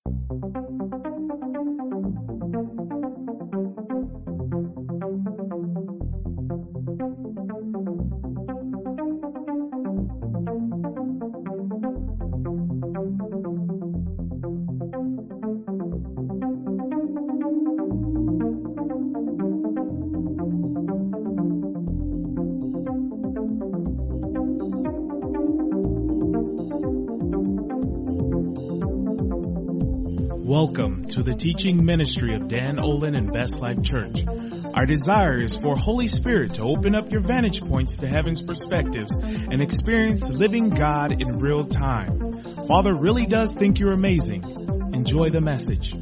Welcome to the teaching ministry of Dan Olin and Best Life Church. Our desire is for Holy Spirit to open up your vantage points to heaven's perspectives and experience living God in real time. Father really does think you're amazing. Enjoy the message.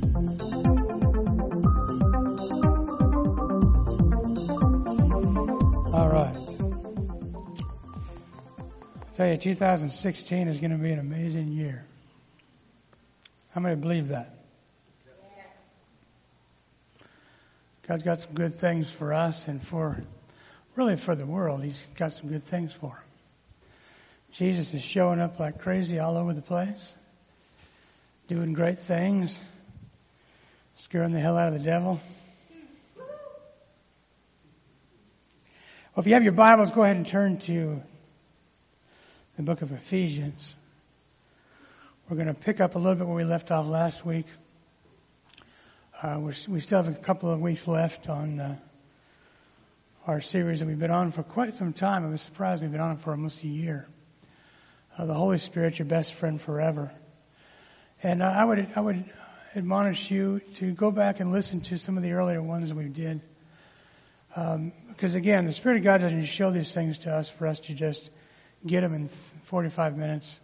All right. I tell you, 2016 is going to be an amazing year. How many believe that? God's got some good things for us and for the world. He's got some good things for them. Jesus is showing up like crazy all over the place, doing great things, scaring the hell out of the devil. Well, if you have your Bibles, go ahead and turn to the book of Ephesians. We're going to pick up a little bit where we left off last week. We still have a couple of weeks left on our series that we've been on for quite some time. I was surprised we've been on it for almost a year. The Holy Spirit, your best friend forever. And I would admonish you to go back and listen to some of the earlier ones that we did. Because again, the Spirit of God doesn't show these things to us for us to just get them in 45 minutes.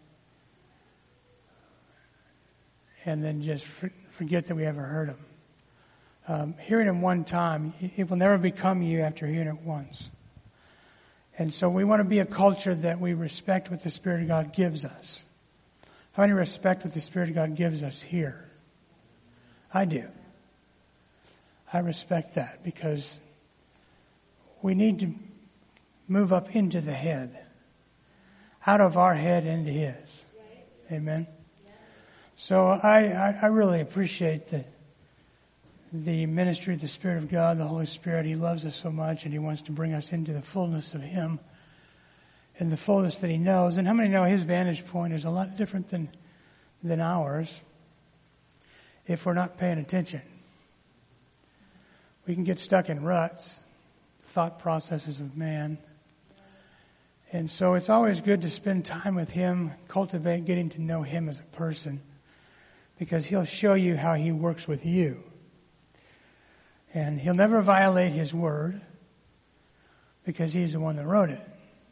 And then just forget that we ever heard them. Hearing them one time, it will never become you after hearing it once. And so we want to be a culture that we respect what the Spirit of God gives us. How many respect what the Spirit of God gives us here? I do. I respect that because we need to move up into the head. Out of our head into His. Amen. So I really appreciate the ministry of the Spirit of God, the Holy Spirit. He loves us so much and He wants to bring us into the fullness of Him and the fullness that He knows. And how many know His vantage point is a lot different than ours if we're not paying attention? We can get stuck in ruts, thought processes of man. And so it's always good to spend time with Him, cultivate getting to know Him as a person, because He'll show you how He works with you. And He'll never violate His word because He's the one that wrote it.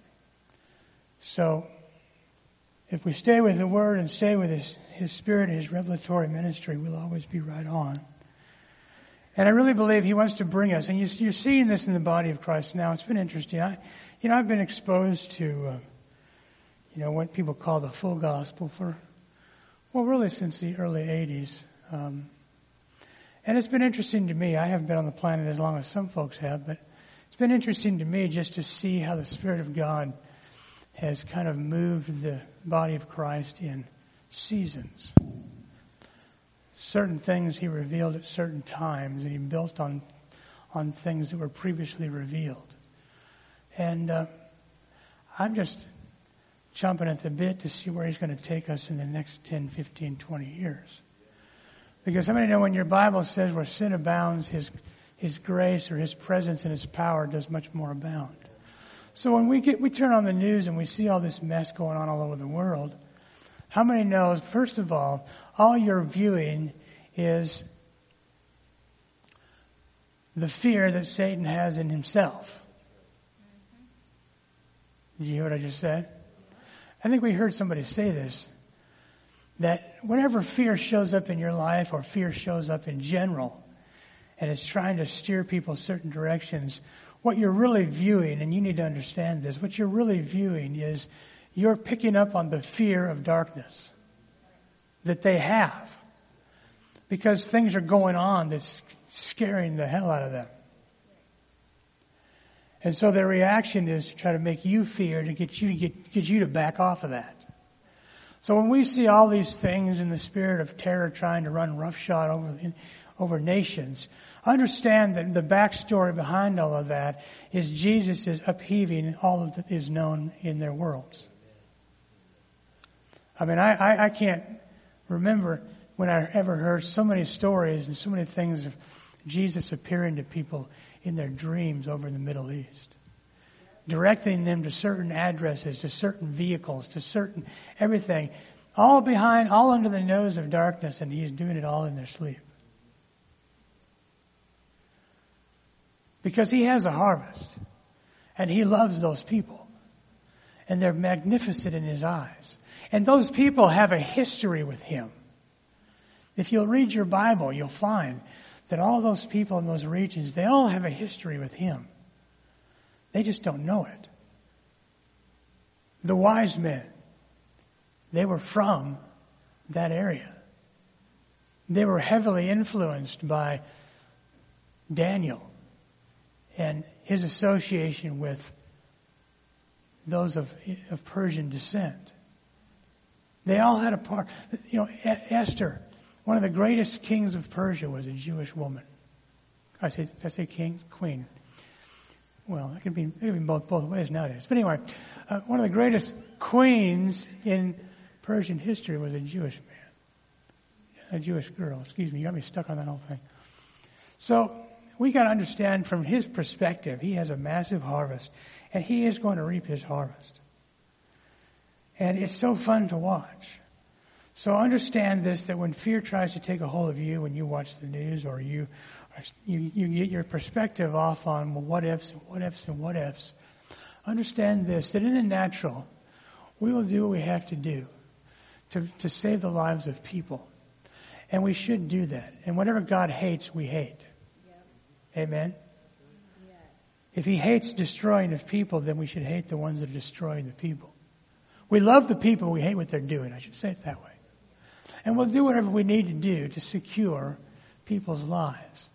So if we stay with the word and stay with His Spirit, His revelatory ministry, we'll always be right on. And I really believe He wants to bring us, and you're seeing this in the body of Christ now. It's been interesting. I've been exposed to, what people call the full gospel really since the early 80s. And it's been interesting to me. I haven't been on the planet as long as some folks have, but it's been interesting to me just to see how the Spirit of God has kind of moved the body of Christ in seasons. Certain things He revealed at certain times, and He built on things that were previously revealed. And I'm just chomping at the bit to see where He's going to take us in the next 10, 15, 20 years. Because how many know when your Bible says where sin abounds, His grace or His presence and His power does much more abound. So when we turn on the news and we see all this mess going on all over the world, how many knows, first of all you're viewing is the fear that Satan has in himself. Did you hear what I just said? I think we heard somebody say this, that whenever fear shows up in your life or fear shows up in general and it's trying to steer people certain directions, what you're really viewing, and you need to understand this, what you're really viewing is you're picking up on the fear of darkness that they have because things are going on that's scaring the hell out of them. And so their reaction is to try to make you fear, to get you to back off of that. So when we see all these things in the spirit of terror trying to run roughshod over nations, understand that the backstory behind all of that is Jesus is upheaving all of that is known in their worlds. I mean, I can't remember when I ever heard so many stories and so many things of Jesus appearing to people in their dreams over in the Middle East, directing them to certain addresses, to certain vehicles, to certain everything, all under the nose of darkness, and He's doing it all in their sleep. Because He has a harvest, and He loves those people, and they're magnificent in His eyes. And those people have a history with Him. If you'll read your Bible, you'll find that all those people in those regions, they all have a history with Him. They just don't know it. The wise men, they were from that area. They were heavily influenced by Daniel and his association with those of Persian descent. They all had a part. Esther, one of the greatest kings of Persia, was a Jewish woman. Did I say king? Queen. Well, it can be both ways nowadays. But anyway, one of the greatest queens in Persian history was a Jewish man. A Jewish girl. Excuse me, you got me stuck on that whole thing. So we got to understand from his perspective, he has a massive harvest, and he is going to reap his harvest. And it's so fun to watch. So understand this, that when fear tries to take a hold of you when you watch the news, or you get your perspective off on, well, what ifs and what ifs and what ifs, understand this, that in the natural, we will do what we have to do to save the lives of people. And we should do that. And whatever God hates, we hate. Yep. Amen? Yes. If He hates destroying of people, then we should hate the ones that are destroying the people. We love the people, we hate what they're doing. I should say it that way. And we'll do whatever we need to do to secure people's lives.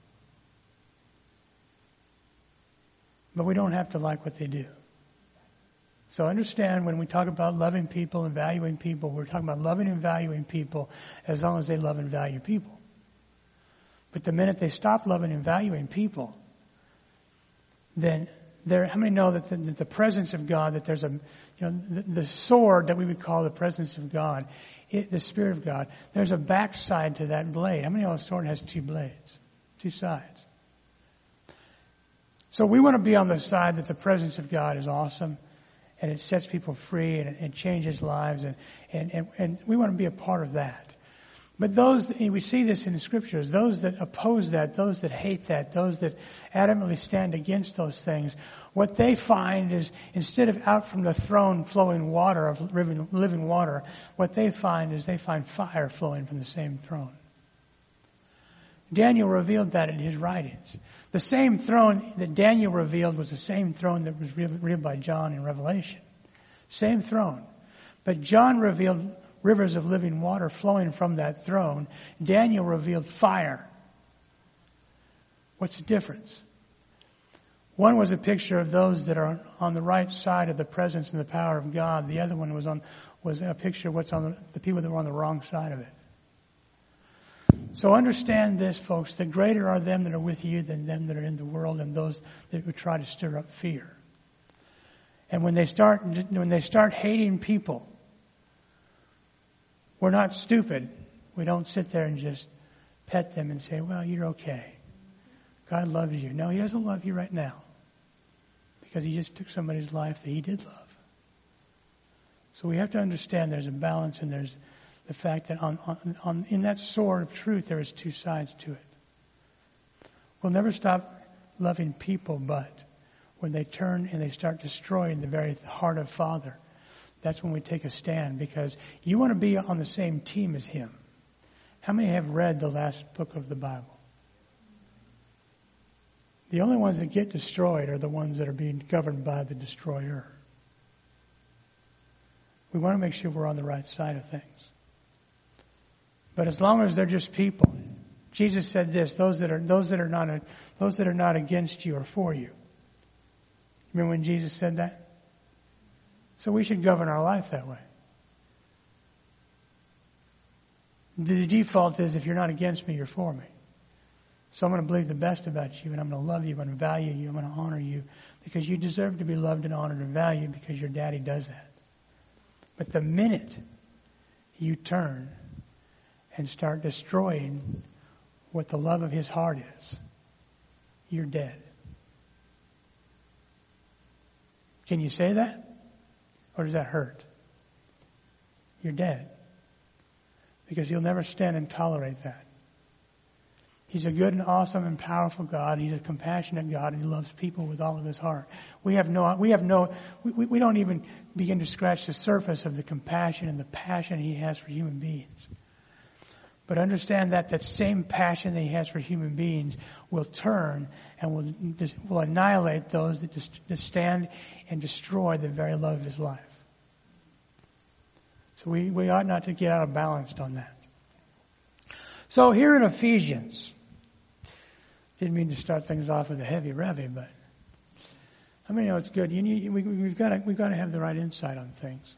But we don't have to like what they do. So understand, when we talk about loving people and valuing people, we're talking about loving and valuing people as long as they love and value people. But the minute they stop loving and valuing people, then how many know that the presence of God, that there's the sword that we would call the presence of God, the Spirit of God, there's a backside to that blade. How many know a sword has two blades, two sides? So we want to be on the side that the presence of God is awesome, and it sets people free, and it changes lives, and we want to be a part of that. But we see this in the Scriptures, those that oppose that, those that hate that, those that adamantly stand against those things, what they find is, instead of out from the throne flowing water, of living water, what they find is they find fire flowing from the same throne. Daniel revealed that in his writings. The same throne that Daniel revealed was the same throne that was revealed by John in Revelation. Same throne. But John revealed rivers of living water flowing from that throne. Daniel revealed fire. What's the difference? One was a picture of those that are on the right side of the presence and the power of God. The other one was a picture of what's on the people that were on the wrong side of it. So understand this, folks, that greater are them that are with you than them that are in the world, and those that would try to stir up fear. And when they start hating people, we're not stupid. We don't sit there and just pet them and say, well, you're okay. God loves you. No, He doesn't love you right now, because He just took somebody's life that He did love. So we have to understand there's a balance, and there's the fact that in that sword of truth, there is two sides to it. We'll never stop loving people, but when they turn and they start destroying the very heart of Father, that's when we take a stand, because you want to be on the same team as Him. How many have read the last book of the Bible? The only ones that get destroyed are the ones that are being governed by the destroyer. We want to make sure we're on the right side of things. But as long as they're just people, Jesus said this: those that are not against you are for you. Remember when Jesus said that? So we should govern our life that way. the default is if you're not against me, you're for me. So I'm going to believe the best about you, and I'm going to love you, I'm going to value you, I'm going to honor you, because you deserve to be loved and honored and valued because your daddy does that. But the minute you turn and start destroying what the love of his heart is, you're dead. Can you say that? Or does that hurt? You're dead. Because he'll never stand and tolerate that. He's a good and awesome and powerful God. He's a compassionate God, and he loves people with all of his heart. We don't even begin to scratch the surface of the compassion and the passion he has for human beings. But understand that same passion that he has for human beings will turn and will annihilate those that stand and destroy the very love of his life. So we ought not to get out of balance on that. So here in Ephesians, didn't mean to start things off with a heavy revy, but I mean, it's good. We've got to have the right insight on things.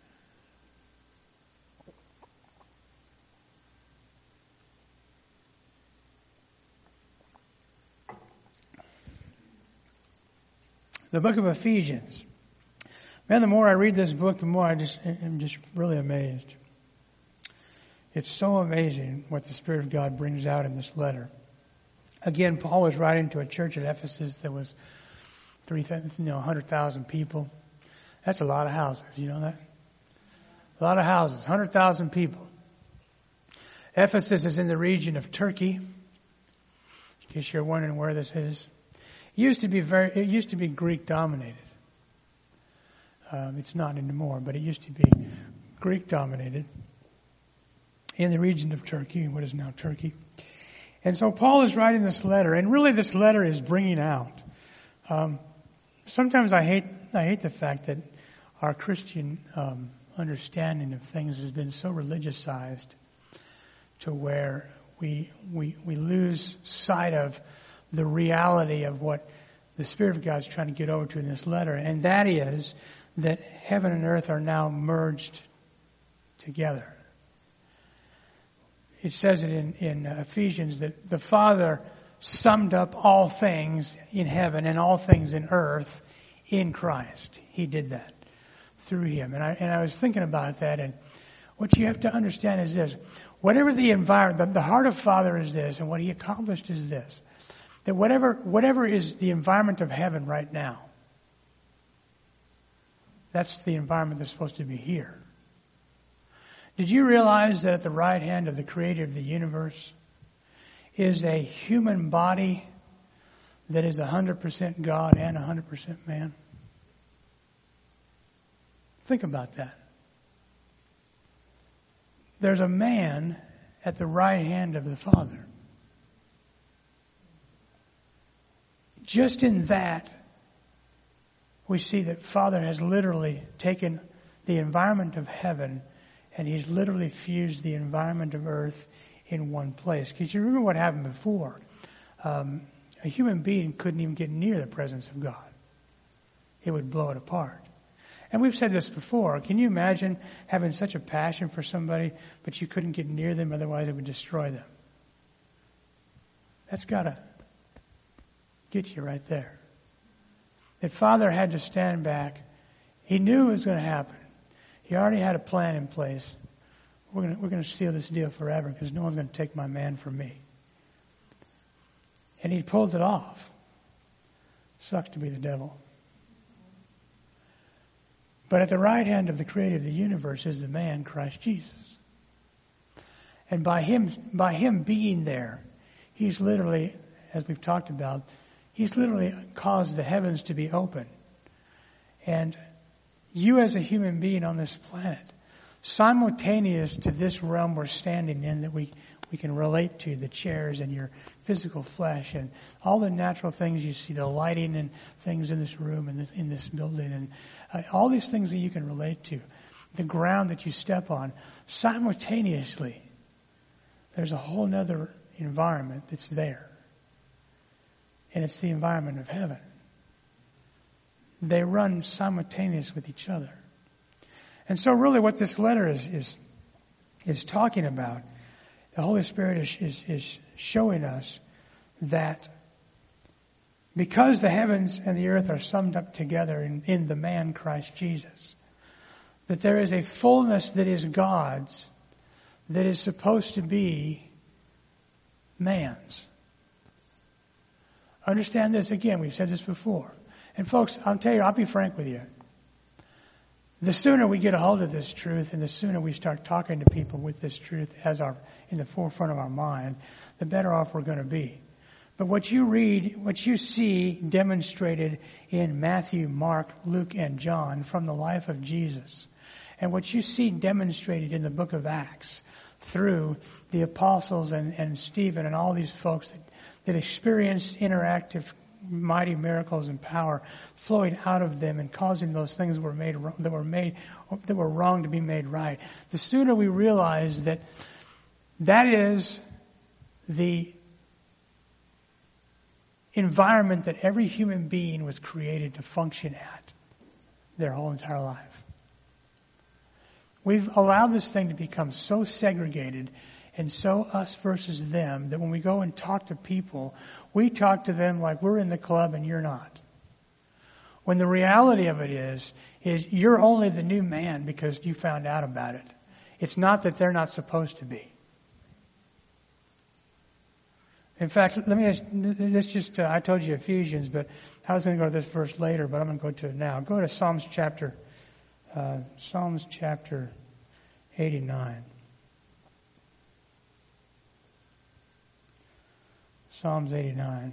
The book of Ephesians. Man, the more I read this book, the more I'm just really amazed. It's so amazing what the Spirit of God brings out in this letter. Again, Paul was writing to a church at Ephesus that was 100,000 people. That's a lot of houses, you know that? A lot of houses, 100,000 people. Ephesus is in the region of Turkey. In case you're wondering where this is. It used to be Greek dominated. It's not anymore, but it used to be Greek dominated in the region of Turkey, what is now Turkey. And so Paul is writing this letter, and really this letter is bringing out. Sometimes I hate the fact that our Christian understanding of things has been so religiousized to where we lose sight of the reality of what the Spirit of God is trying to get over to in this letter, and that is that heaven and earth are now merged together. It says it in Ephesians that the Father summed up all things in heaven and all things in earth in Christ. He did that through Him. And I was thinking about that, and what you have to understand is this. Whatever the environment, the heart of Father is this, and what He accomplished is this. That whatever is the environment of heaven right now, that's the environment that's supposed to be here. Did you realize that at the right hand of the Creator of the universe is a human body that is 100% God and 100% man? Think about that. There's a man at the right hand of the Father. Just in that, we see that Father has literally taken the environment of heaven and He's literally fused the environment of earth in one place. Because you remember what happened before. A human being couldn't even get near the presence of God. It would blow it apart. And we've said this before. Can you imagine having such a passion for somebody, but you couldn't get near them, otherwise it would destroy them? That's got to get you right there. That Father had to stand back. He knew it was going to happen. He already had a plan in place. We're going to seal this deal forever because no one's going to take my man from me. And He pulled it off. Sucks to be the devil. But at the right hand of the Creator of the universe is the man, Christ Jesus. And by him being there, He's literally, as we've talked about, He's literally caused the heavens to be open. And you as a human being on this planet, simultaneous to this realm we're standing in that we can relate to, the chairs and your physical flesh and all the natural things you see, the lighting and things in this room and in this building and all these things that you can relate to, the ground that you step on, simultaneously, there's a whole other environment that's there. And it's the environment of heaven. They run simultaneous with each other. And so really what this letter is talking about The Holy Spirit is showing us that because the heavens and the earth are summed up together in the man Christ Jesus, that there is a fullness that is God's that is supposed to be man's. Understand this again. We've said this before. And folks, I'll tell you, I'll be frank with you. The sooner we get a hold of this truth and the sooner we start talking to people with this truth in the forefront of our mind, the better off we're going to be. But what you read, what you see demonstrated in Matthew, Mark, Luke, and John from the life of Jesus, and what you see demonstrated in the book of Acts through the apostles and Stephen and all these folks that experienced interactive, mighty miracles and power flowing out of them and causing those things that were wrong to be made right. The sooner we realize that is the environment that every human being was created to function at their whole entire life. We've allowed this thing to become so segregated and so us versus them that when we go and talk to people, we talk to them like we're in the club and you're not. When the reality of it is you're only the new man because you found out about it. It's not that they're not supposed to be. In fact, I told you Ephesians, but I was going to go to this verse later, but I'm going to go to it now. Go to Psalms chapter 89. Psalms 89.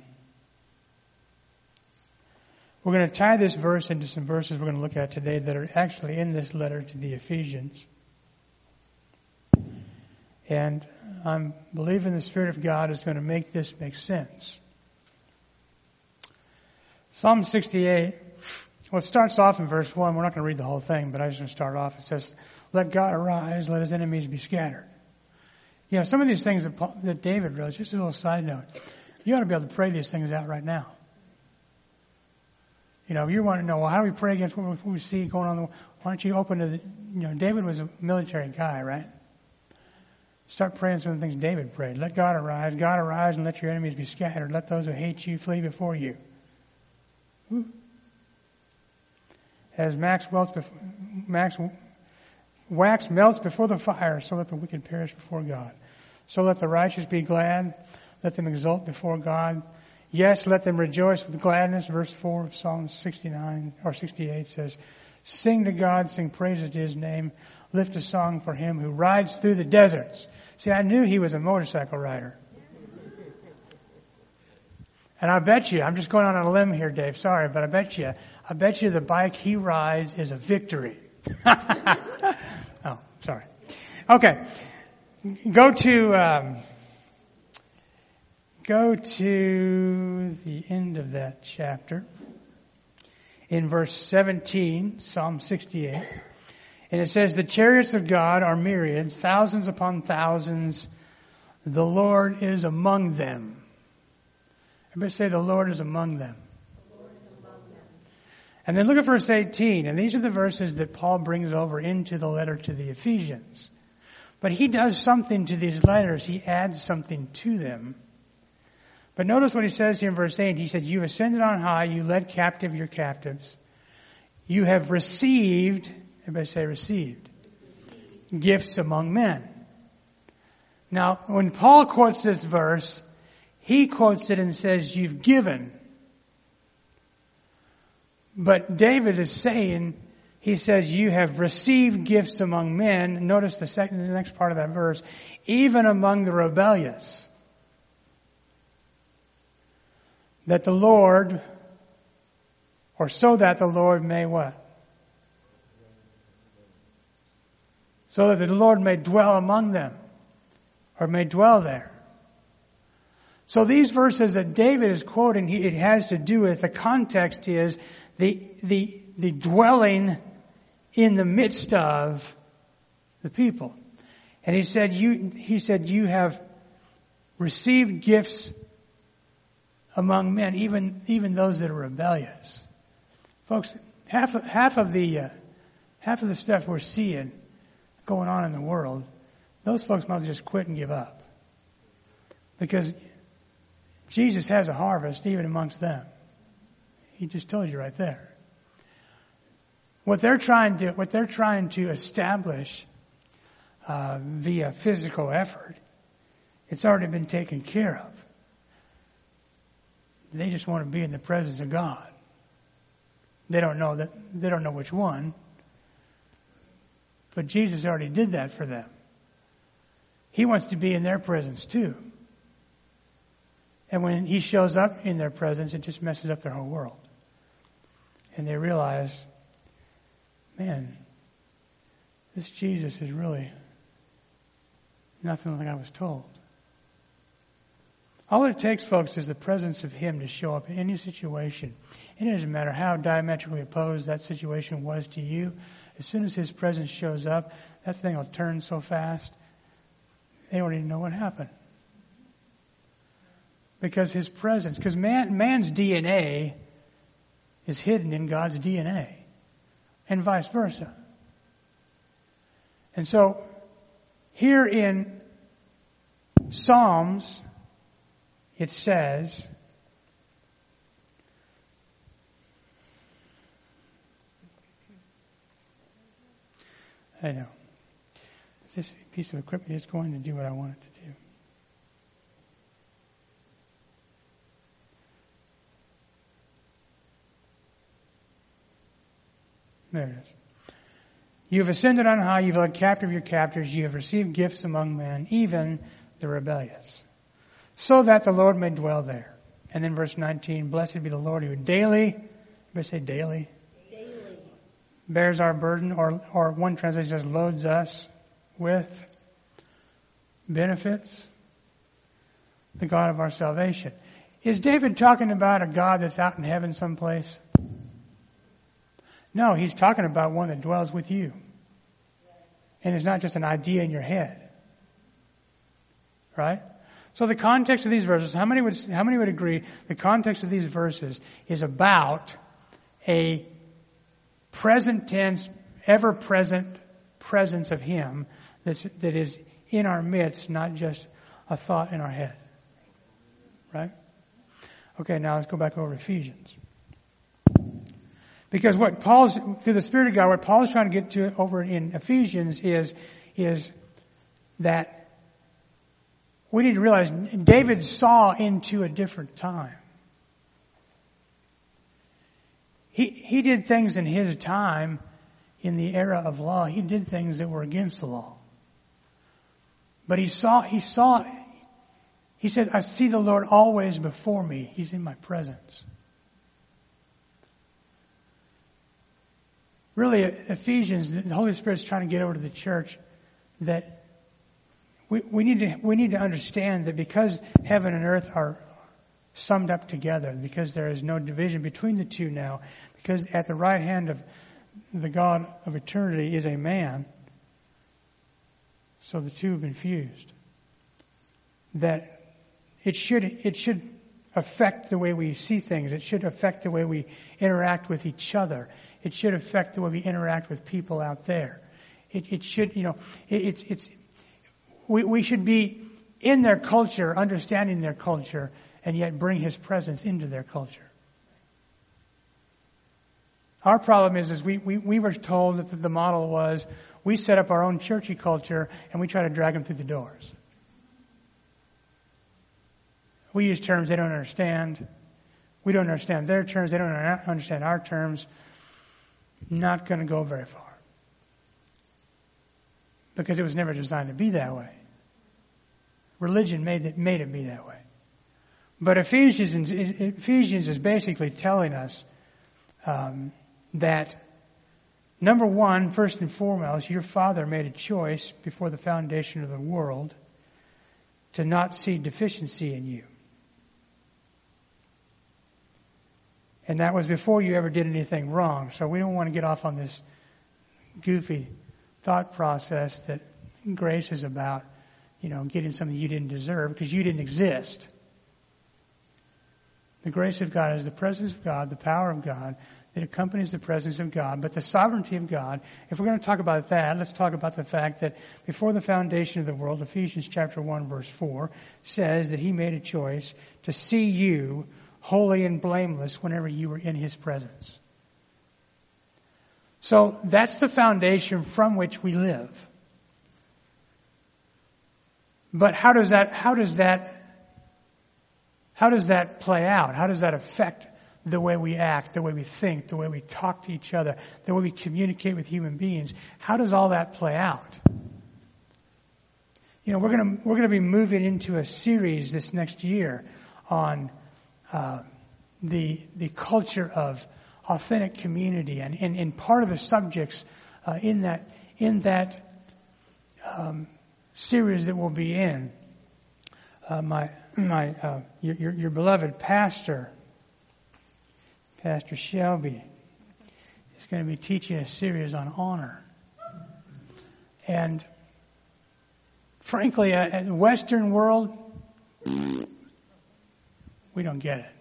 We're going to tie this verse into some verses we're going to look at today that are actually in this letter to the Ephesians. And I'm believing the Spirit of God is going to make this make sense. Psalm 68, well, it starts off in verse 1. We're not going to read the whole thing, but I'm just going to start off. It says, "Let God arise, let his enemies be scattered." You know, some of these things that David wrote, just a little side note, you ought to be able to pray these things out right now. You know, if you want to know, well, how do we pray against what we see going on? Why don't you open to David was a military guy, right? Start praying some of the things David prayed. Let God arise and let your enemies be scattered. Let those who hate you flee before you. As wax melts before the fire, so let the wicked perish before God. So let the righteous be glad. Let them exult before God. Yes, let them rejoice with gladness. Verse 4 of Psalm 69 or 68 says, "Sing to God, sing praises to his name. Lift a song for him who rides through the deserts." See, I knew he was a motorcycle rider. And I bet you, I'm just going on a limb here, Dave, sorry, but I bet you the bike he rides is a victory. Oh, sorry. Okay. Go to the end of that chapter in verse 17, Psalm 68. And it says, "The chariots of God are myriads, thousands upon thousands. The Lord is among them." Everybody say, "The Lord is among them." And then look at verse 18. And these are the verses that Paul brings over into the letter to the Ephesians. But he does something to these letters. He adds something to them. But notice what he says here in verse 8. He said, "You ascended on high. You led captive your captives. You have received," everybody say received, "gifts among men." Now, when Paul quotes this verse, he quotes it and says, "You've given." But David is saying, he says, "You have received gifts among men." Notice the next part of that verse, "even among the rebellious. That the Lord, or so that the Lord may what? So that the Lord may dwell among them, or may dwell there." So these verses that David is quoting, it has to do with, the context is the dwelling in the midst of the people. And he said, you have received gifts among men, even those that are rebellious. Folks, half of the stuff we're seeing going on in the world, those folks must just quit and give up. Because Jesus has a harvest even amongst them. He just told you right there. What they're trying to establish via physical effort, it's already been taken care of. They just want to be in the presence of God. They don't know which one, but Jesus already did that for them. He wants to be in their presence too. And when He shows up in their presence, it just messes up their whole world. And they realize, man, this Jesus is really nothing like I was told. All it takes, folks, is the presence of Him to show up in any situation. And it doesn't matter how diametrically opposed that situation was to you. As soon as His presence shows up, that thing will turn so fast, they don't even know what happened. Because His presence, because man's DNA is hidden in God's DNA, and vice versa. And so, here in Psalms, it says, I know, this piece of equipment is going to do what I want it to do. There it is. You have ascended on high, you have led captive your captors, you have received gifts among men, even the rebellious, so that the Lord may dwell there. And then verse 19, blessed be the Lord who daily, everybody say daily, bears our burden, or one translation says loads us with benefits, the God of our salvation. Is David talking about a God that's out in heaven someplace? No, he's talking about one that dwells with you. And it's not just an idea in your head. Right? So the context of these verses, how many would agree the context of these verses is about a present tense, ever present presence of Him that is in our midst, not just a thought in our head. Right? Okay, now let's go back over to Ephesians. Because what Paul's, through the Spirit of God, what Paul is trying to get to over in Ephesians is that we need to realize David saw into a different time. He did things in his time, in the era of law. He did things that were against the law. But he said, I see the Lord always before me. He's in my presence. Really, Ephesians, the Holy Spirit's trying to get over to the church that we need to understand that because heaven and earth are summed up together, because there is no division between the two now, because at the right hand of the God of eternity is a man, so the two have been fused. That it should affect the way we see things. It should affect the way we interact with each other. It should affect the way we interact with people out there. It should, we should be in their culture, understanding their culture, and yet bring His presence into their culture. Our problem is we were told that the model was we set up our own churchy culture and we try to drag them through the doors. We use terms they don't understand. We don't understand their terms. They don't understand our terms. Not going to go very far. Because it was never designed to be that way. Religion made it be that way. But Ephesians is basically telling us that, number one, first and foremost, your Father made a choice before the foundation of the world to not see deficiency in you. And that was before you ever did anything wrong. So we don't want to get off on this goofy thought process that grace is about, getting something you didn't deserve because you didn't exist. The grace of God is the presence of God, the power of God that accompanies the presence of God, but the sovereignty of God. If we're going to talk about that, let's talk about the fact that before the foundation of the world, Ephesians chapter 1 verse 4 says that He made a choice to see you holy and blameless whenever you were in His presence. So that's the foundation from which we live. But how does that play out? How does that affect the way we act, the way we think, the way we talk to each other, the way we communicate with human beings? How does all that play out? You know, we're going to be moving into a series this next year on the culture of authentic community, and part of the subjects in that series that we'll be in, your beloved pastor, Pastor Shelby, is going to be teaching a series on honor. And frankly, in the Western world, we don't get it.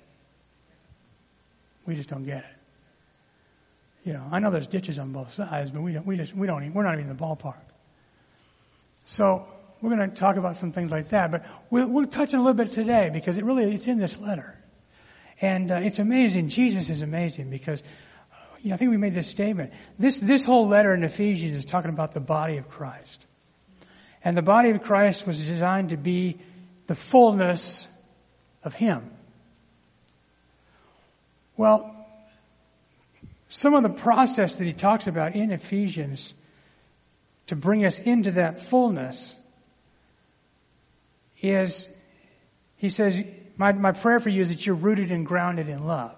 We just don't get it. You know, I know there's ditches on both sides, but we're not even in the ballpark. So we're going to talk about some things like that, but we'll touch on a little bit today because it's in this letter. And it's amazing. Jesus is amazing because, I think we made this statement. This whole letter in Ephesians is talking about the body of Christ. And the body of Christ was designed to be the fullness of Him. Well, some of the process that he talks about in Ephesians to bring us into that fullness is, he says, my prayer for you is that you're rooted and grounded in love.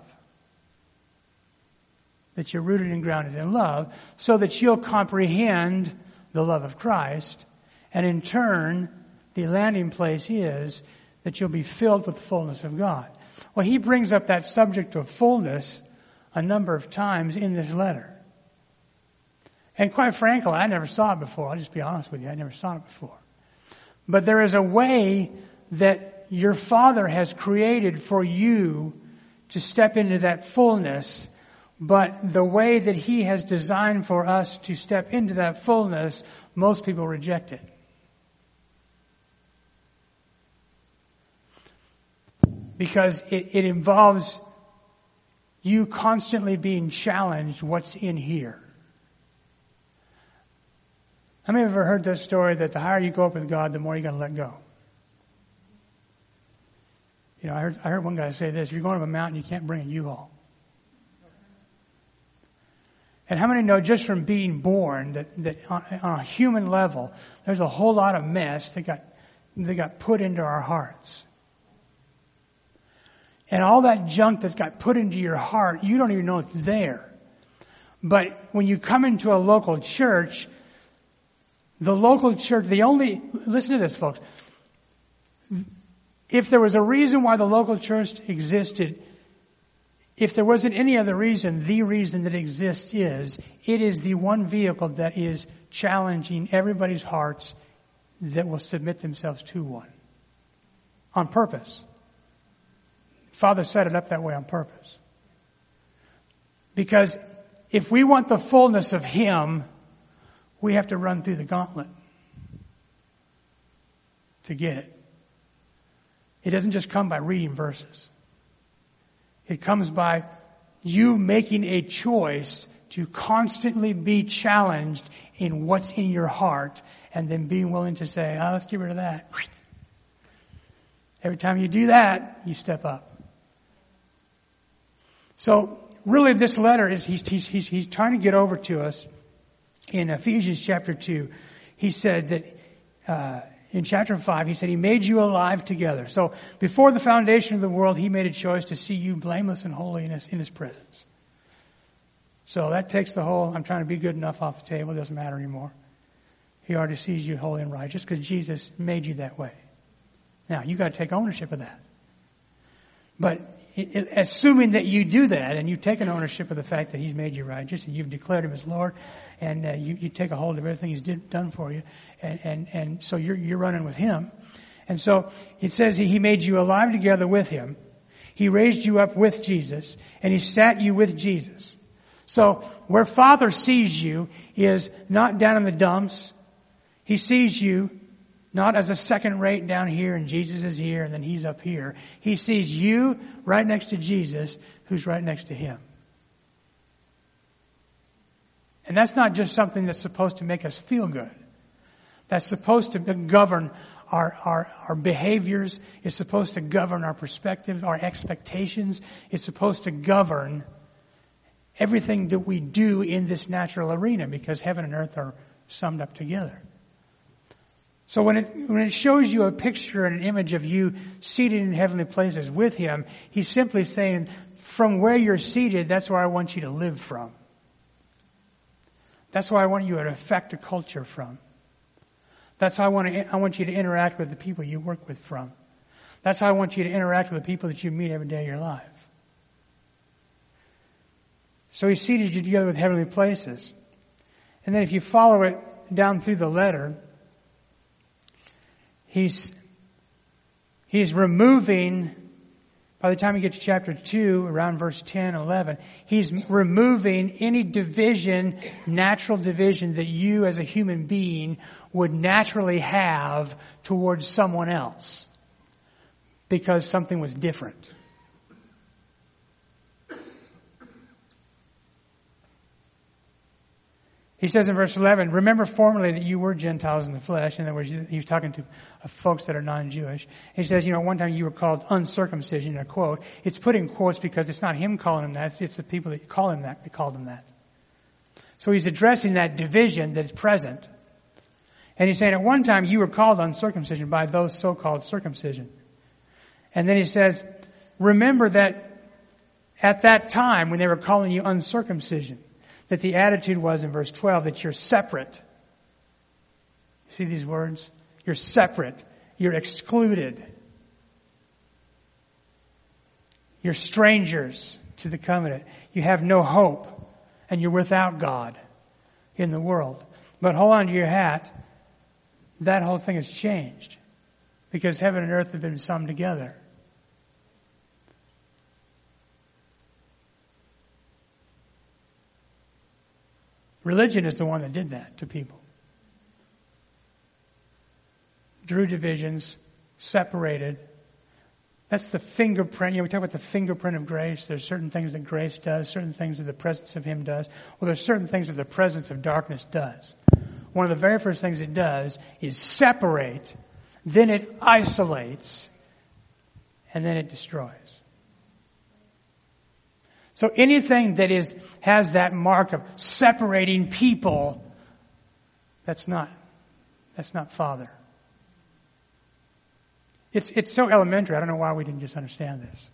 That you're rooted and grounded in love so that you'll comprehend the love of Christ, and in turn, the landing place is that you'll be filled with the fullness of God. Well, he brings up that subject of fullness a number of times in this letter. And quite frankly, I never saw it before. I'll just be honest with you. I never saw it before. But there is a way that your Father has created for you to step into that fullness. But the way that He has designed for us to step into that fullness, most people reject it. Because it involves you constantly being challenged, what's in here. How many of you have ever heard this story that the higher you go up with God, the more you're going to let go? You know, I heard one guy say this: if you're going up a mountain, you can't bring a U-Haul. And how many know just from being born that on a human level, there's a whole lot of mess that got put into our hearts. And all that junk that's got put into your heart, you don't even know it's there. But when you come into a local church, listen to this, folks. If there was a reason why the local church existed, if there wasn't any other reason, the reason that exists is, it is the one vehicle that is challenging everybody's hearts that will submit themselves to one. On purpose. Father set it up that way on purpose. Because if we want the fullness of Him, we have to run through the gauntlet to get it. It doesn't just come by reading verses. It comes by you making a choice to constantly be challenged in what's in your heart, and then being willing to say, let's get rid of that. Every time you do that, you step up. So really this letter is, he's trying to get over to us in Ephesians chapter 2. He said that, in chapter 5, he said, He made you alive together. So before the foundation of the world, He made a choice to see you blameless and holiness in His presence. So that takes the whole, I'm trying to be good enough off the table. It doesn't matter anymore. He already sees you holy and righteous because Jesus made you that way. Now, you got to take ownership of that. But assuming that you do that and you've taken ownership of the fact that He's made you righteous and you've declared Him as Lord, and you take a hold of everything He's done for you, and so you're running with Him. And so it says He made you alive together with Him. He raised you up with Jesus, and He sat you with Jesus. So where Father sees you is not down in the dumps. He sees you not as a second rate down here and Jesus is here and then He's up here. He sees you right next to Jesus who's right next to Him. And that's not just something that's supposed to make us feel good. That's supposed to govern our behaviors. It's supposed to govern our perspectives, our expectations. It's supposed to govern everything that we do in this natural arena, because heaven and earth are summed up together. So when it shows you a picture and an image of you seated in heavenly places with Him, He's simply saying, from where you're seated, that's where I want you to live from. That's where I want you to affect a culture from. That's how I want you to interact with the people you work with from. That's how I want you to interact with the people that you meet every day of your life. So He seated you together with heavenly places. And then if you follow it down through the letter, He's removing, by the time you get to chapter 2, around verse 10, 11, He's removing any division, natural division that you as a human being would naturally have towards someone else, because something was different. He says in verse 11, remember formerly that you were Gentiles in the flesh. In other words, he's talking to folks that are non-Jewish. He says, one time you were called uncircumcision, in a quote. It's put in quotes because it's not him calling him that. It's the people that call him that. They called him that. So he's addressing that division that's present. And he's saying at one time you were called uncircumcision by those so-called circumcision. And then he says, remember that at that time when they were calling you uncircumcision, that the attitude was in verse 12 that you're separate. See these words? You're separate. You're excluded. You're strangers to the covenant. You have no hope. And you're without God in the world. But hold on to your hat. That whole thing has changed. Because heaven and earth have been summed together. Religion is the one that did that to people. Drew divisions, separated. That's the fingerprint. We talk about the fingerprint of grace. There's certain things that grace does, certain things that the presence of Him does. Well, there's certain things that the presence of darkness does. One of the very first things it does is separate, then it isolates, and then it destroys. So anything that has that mark of separating people, that's not Father. It's so elementary. I don't know why we didn't just understand this.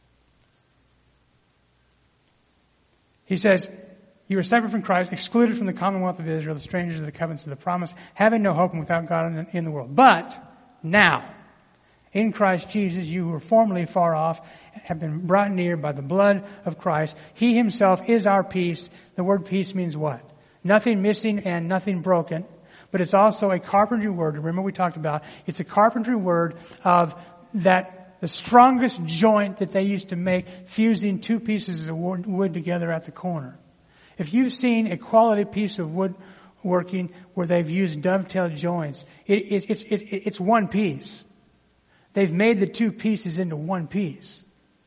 He says, you were separate from Christ, excluded from the commonwealth of Israel, the strangers of the covenants of the promise, having no hope and without God in the world. But now, in Christ Jesus, you who were formerly far off have been brought near by the blood of Christ. He Himself is our peace. The word peace means what? Nothing missing and nothing broken. But it's also a carpentry word. Remember we talked about, it's a carpentry word of that the strongest joint that they used to make, fusing two pieces of wood together at the corner. If you've seen a quality piece of woodworking where they've used dovetail joints, it's one piece. They've made the two pieces into one piece.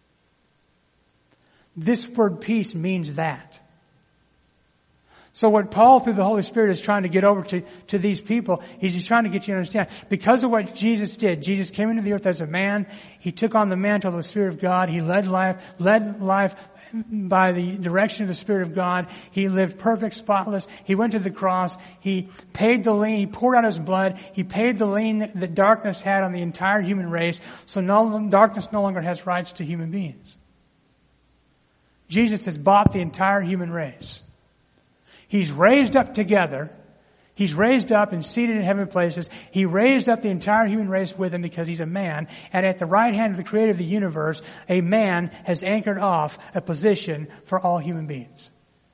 This word peace means that. So what Paul, through the Holy Spirit, is trying to get over to these people, he's trying to get you to understand. Because of what Jesus did, Jesus came into the earth as a man. He took on the mantle of the Spirit of God. He led life by the direction of the Spirit of God. He lived perfect, spotless. He went to the cross. He paid the lien. He poured out His blood. He paid the lien that darkness had on the entire human race. So darkness no longer has rights to human beings. Jesus has bought the entire human race. He's raised up together. He's raised up and seated in heavenly places. He raised up the entire human race with Him because He's a man. And at the right hand of the Creator of the universe, a man has anchored off a position for all human beings.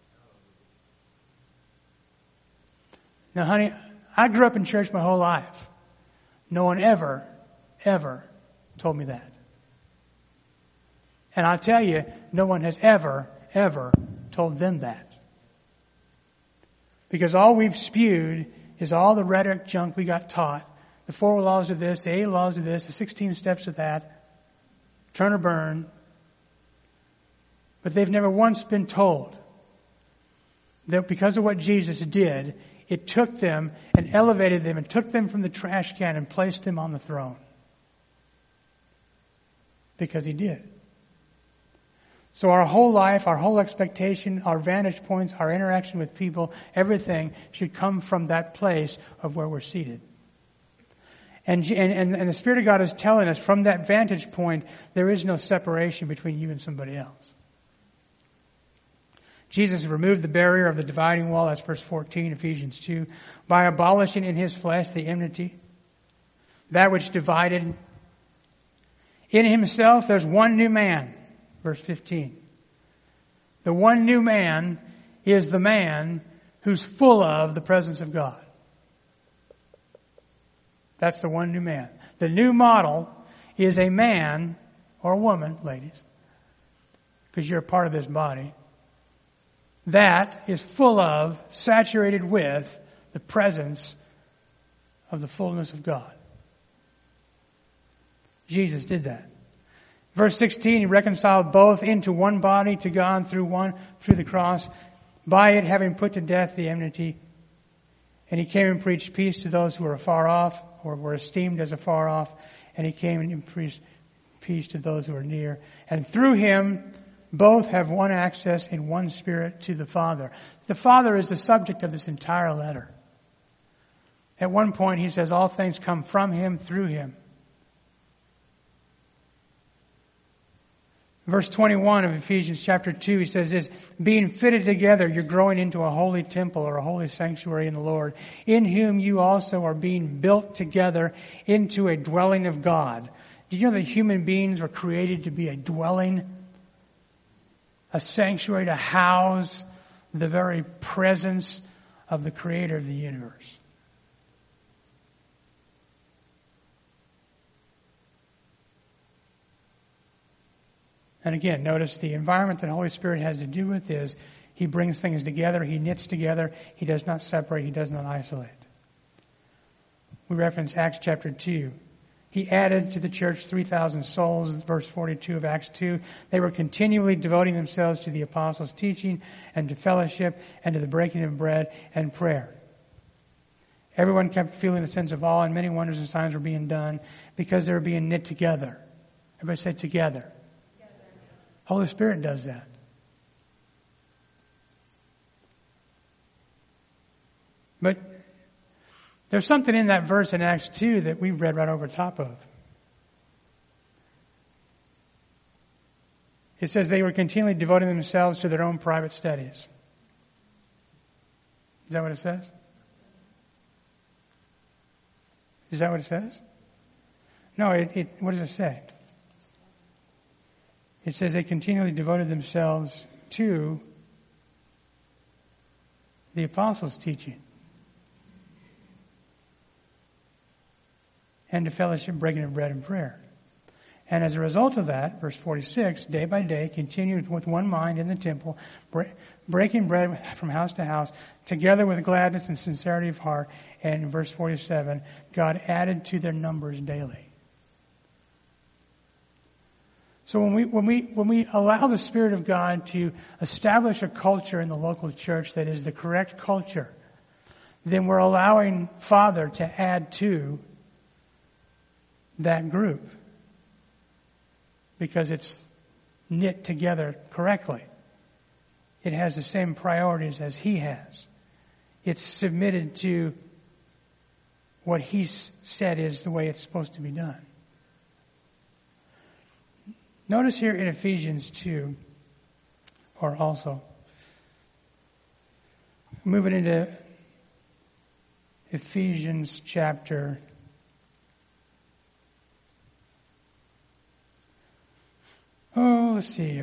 Now, honey, I grew up in church my whole life. No one ever told me that. And I'll tell you, no one has ever told them that. Because all we've spewed is all the rhetoric junk we got taught. The 4 laws of this, the 8 laws of this, the 16 steps of that. Turn or burn. But they've never once been told that because of what Jesus did, it took them and elevated them and took them from the trash can and placed them on the throne. Because He did. So our whole life, our whole expectation, our vantage points, our interaction with people, everything should come from that place of where we're seated. And the Spirit of God is telling us from that vantage point, there is no separation between you and somebody else. Jesus removed the barrier of the dividing wall, that's verse 14, Ephesians 2, by abolishing in His flesh the enmity, that which divided. In Himself there's one new man, verse 15. The one new man is the man who's full of the presence of God. That's the one new man. The new model is a man or a woman, ladies, because you're a part of this body, that is full of, saturated with the presence of the fullness of God. Jesus did that. Verse 16, He reconciled both into one body to God through the cross, by it having put to death the enmity. And He came and preached peace to those who were afar off, or were esteemed as afar off, and He came and preached peace to those who are near. And through Him, both have one access in one Spirit to the Father. The Father is the subject of this entire letter. At one point he says all things come from Him, through Him. Verse 21 of Ephesians chapter 2, he says this, being fitted together, you're growing into a holy temple or a holy sanctuary in the Lord, in whom you also are being built together into a dwelling of God. Did you know that human beings were created to be a dwelling, a sanctuary to house the very presence of the Creator of the universe? And again, notice the environment that the Holy Spirit has to do with is He brings things together, He knits together, He does not separate, He does not isolate. We reference Acts chapter 2. He added to the church 3,000 souls, verse 42 of Acts 2. They were continually devoting themselves to the apostles' teaching and to fellowship and to the breaking of bread and prayer. Everyone kept feeling a sense of awe, and many wonders and signs were being done because they were being knit together. Everybody say together. Holy Spirit does that. But there's something in that verse in Acts 2 that we've read right over top of. It says they were continually devoting themselves to their own private studies. Is that what it says? Is that what it says? No, what does it say? It says they continually devoted themselves to the apostles' teaching and to fellowship, breaking of bread and prayer. And as a result of that, verse 46, day by day, continued with one mind in the temple, breaking bread from house to house, together with gladness and sincerity of heart. And in verse 47, God added to their numbers daily. So when we allow the Spirit of God to establish a culture in the local church that is the correct culture, then we're allowing Father to add to that group because it's knit together correctly. It has the same priorities as He has. It's submitted to what He said is the way it's supposed to be done. Notice here in Ephesians 2, or also, moving into Ephesians chapter 3.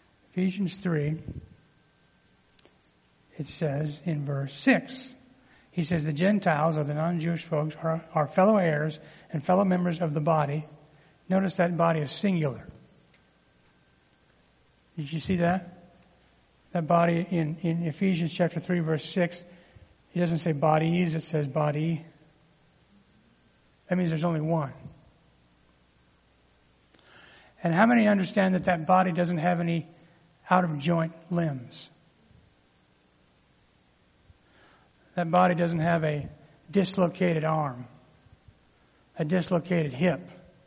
Ephesians 3. It says in verse 6, He says the Gentiles, or the non-Jewish folks, are fellow heirs and fellow members of the body. Notice that body is singular. Did you see that? That body in Ephesians chapter 3, verse 6, he doesn't say bodies, it says body. That means there's only one. And how many understand that that body doesn't have any out-of-joint limbs? That body doesn't have a dislocated arm, a dislocated hip.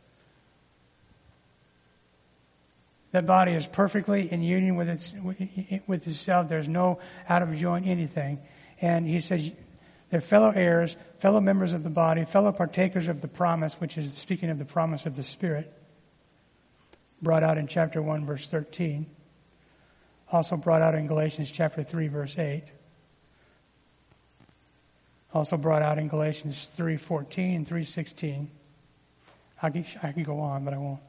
That body is perfectly in union with itself. There's no out-of-joint anything. And he says they're fellow heirs, fellow members of the body, fellow partakers of the promise, which is speaking of the promise of the Spirit, brought out in chapter 1, verse 13. Also brought out in Galatians chapter 3, verse 8. Also brought out in Galatians 3:14 and 3:16. I can go on, but I won't.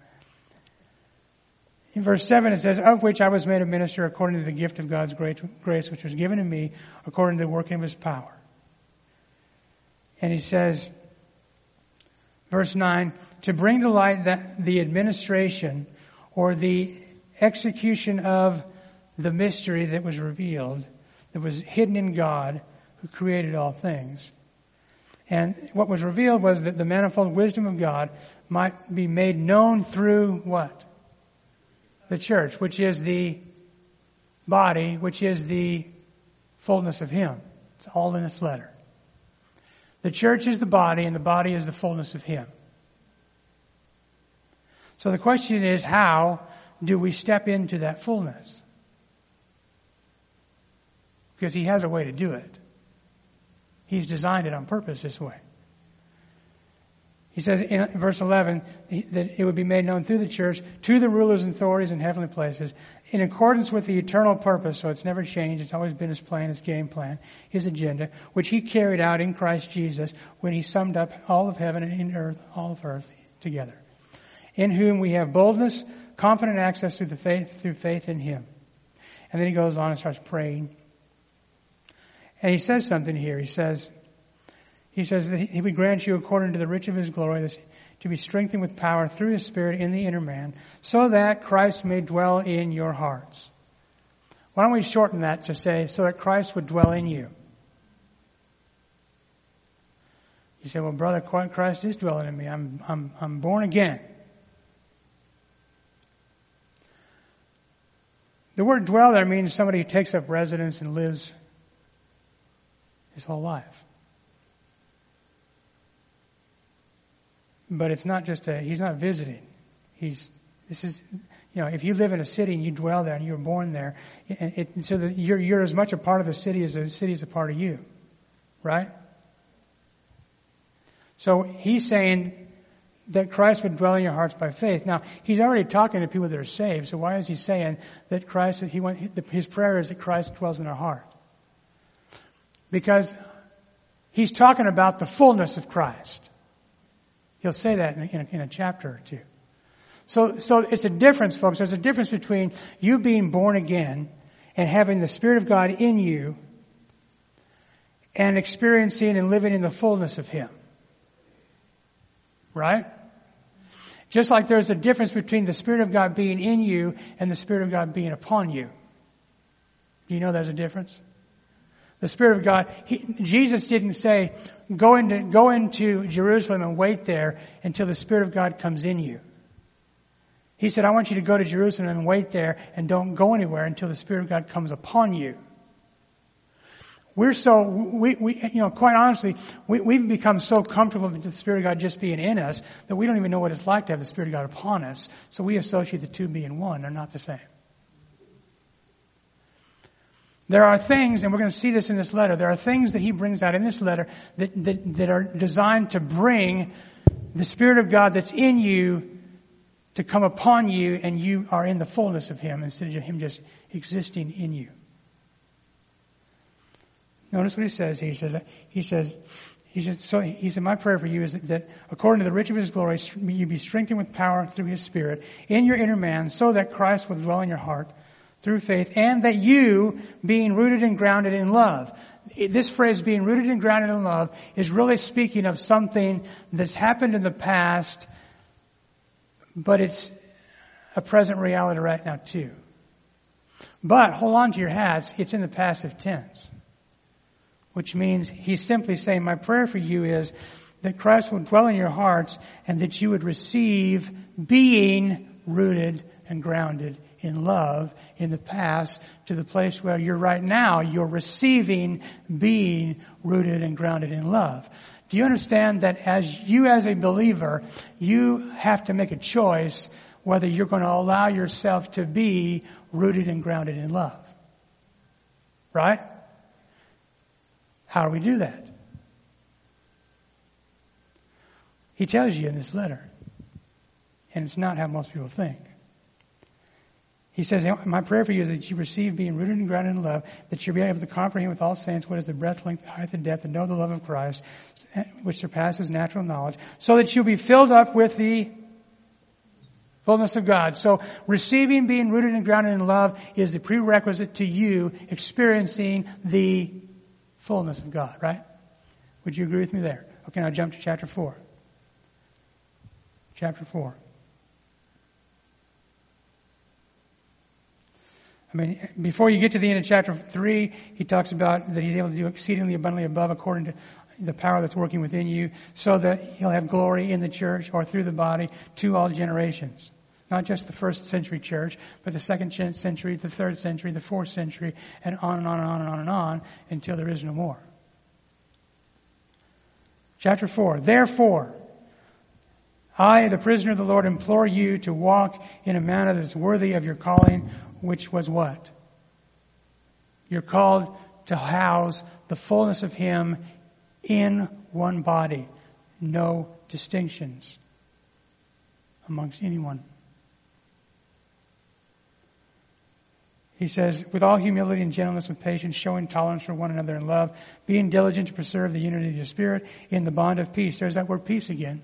In verse 7 it says, of which I was made a minister according to the gift of God's grace which was given to me according to the working of His power. And he says, verse 9, to bring to light that the administration or the execution of the mystery that was revealed, that was hidden in God who created all things. And what was revealed was that the manifold wisdom of God might be made known through what? The church, which is the body, which is the fullness of Him. It's all in this letter. The church is the body, and the body is the fullness of Him. So the question is, how do we step into that fullness? Because He has a way to do it. He's designed it on purpose this way. He says in verse 11 that it would be made known through the church to the rulers and authorities in heavenly places in accordance with the eternal purpose. So it's never changed. It's always been His plan, His game plan, His agenda, which He carried out in Christ Jesus when He summed up all of heaven and earth, all of earth together. In whom we have boldness, confident access through faith in Him. And then he goes on and starts praying. And he says something here. He says that He would grant you according to the riches of His glory to be strengthened with power through His Spirit in the inner man, so that Christ may dwell in your hearts. Why don't we shorten that to say, so that Christ would dwell in you? You say, well, brother, Christ is dwelling in me. I'm born again. The word dwell there means somebody who takes up residence and lives his whole life. But it's not just He's not visiting. If you live in a city and you dwell there and you were born there, so that you're as much a part of the city as a part of you. Right? So He's saying that Christ would dwell in your hearts by faith. Now, He's already talking to people that are saved, so why is He saying that His prayer is that Christ dwells in their heart? Because He's talking about the fullness of Christ. He'll say that in a chapter or two. So it's a difference, folks. There's a difference between you being born again and having the Spirit of God in you and experiencing and living in the fullness of Him. Right? Just like there's a difference between the Spirit of God being in you and the Spirit of God being upon you. Do you know there's a difference? The Spirit of God, Jesus didn't say, go into Jerusalem and wait there until the Spirit of God comes in you. He said, I want you to go to Jerusalem and wait there and don't go anywhere until the Spirit of God comes upon you. Quite honestly, we've become so comfortable with the Spirit of God just being in us that we don't even know what it's like to have the Spirit of God upon us. So we associate the two being one. They're not the same. There are things, and we're going to see this in this letter, there are things that he brings out in this letter that are designed to bring the Spirit of God that's in you to come upon you, and you are in the fullness of Him instead of Him just existing in you. Notice what he says. He said, my prayer for you is that according to the riches of His glory, you be strengthened with power through His Spirit in your inner man, so that Christ will dwell in your heart through faith, and that you, being rooted and grounded in love. this phrase, being rooted and grounded in love, is really speaking of something that's happened in the past, but it's a present reality right now too. But hold on to your hats, it's in the passive tense, which means he's simply saying, my prayer for you is that Christ will dwell in your hearts and that you would receive being rooted and grounded in love in the past to the place where you're right now, you're receiving being rooted and grounded in love. Do you understand that as a believer, you have to make a choice whether you're going to allow yourself to be rooted and grounded in love? Right? How do we do that? He tells you in this letter. And it's not how most people think. He says, my prayer for you is that you receive being rooted and grounded in love, that you'll be able to comprehend with all saints what is the breadth, length, height, and depth, and know the love of Christ, which surpasses natural knowledge, so that you'll be filled up with the fullness of God. So receiving being rooted and grounded in love is the prerequisite to you experiencing the fullness of God, right? Would you agree with me there? Okay, now jump to chapter 4. Chapter 4. I mean, before you get to the end of chapter 3, he talks about that he's able to do exceedingly abundantly above according to the power that's working within you, so that he'll have glory in the church or through the body to all generations. Not just the first century church, but the second century, the third century, the fourth century, and on and on and on and on and on until there is no more. Chapter 4. Therefore, I, the prisoner of the Lord, implore you to walk in a manner that is worthy of your calling, which was what? You're called to house the fullness of Him in one body. No distinctions amongst anyone. He says, with all humility and gentleness, with patience, showing tolerance for one another in love, being diligent to preserve the unity of your spirit in the bond of peace. There's that word peace again.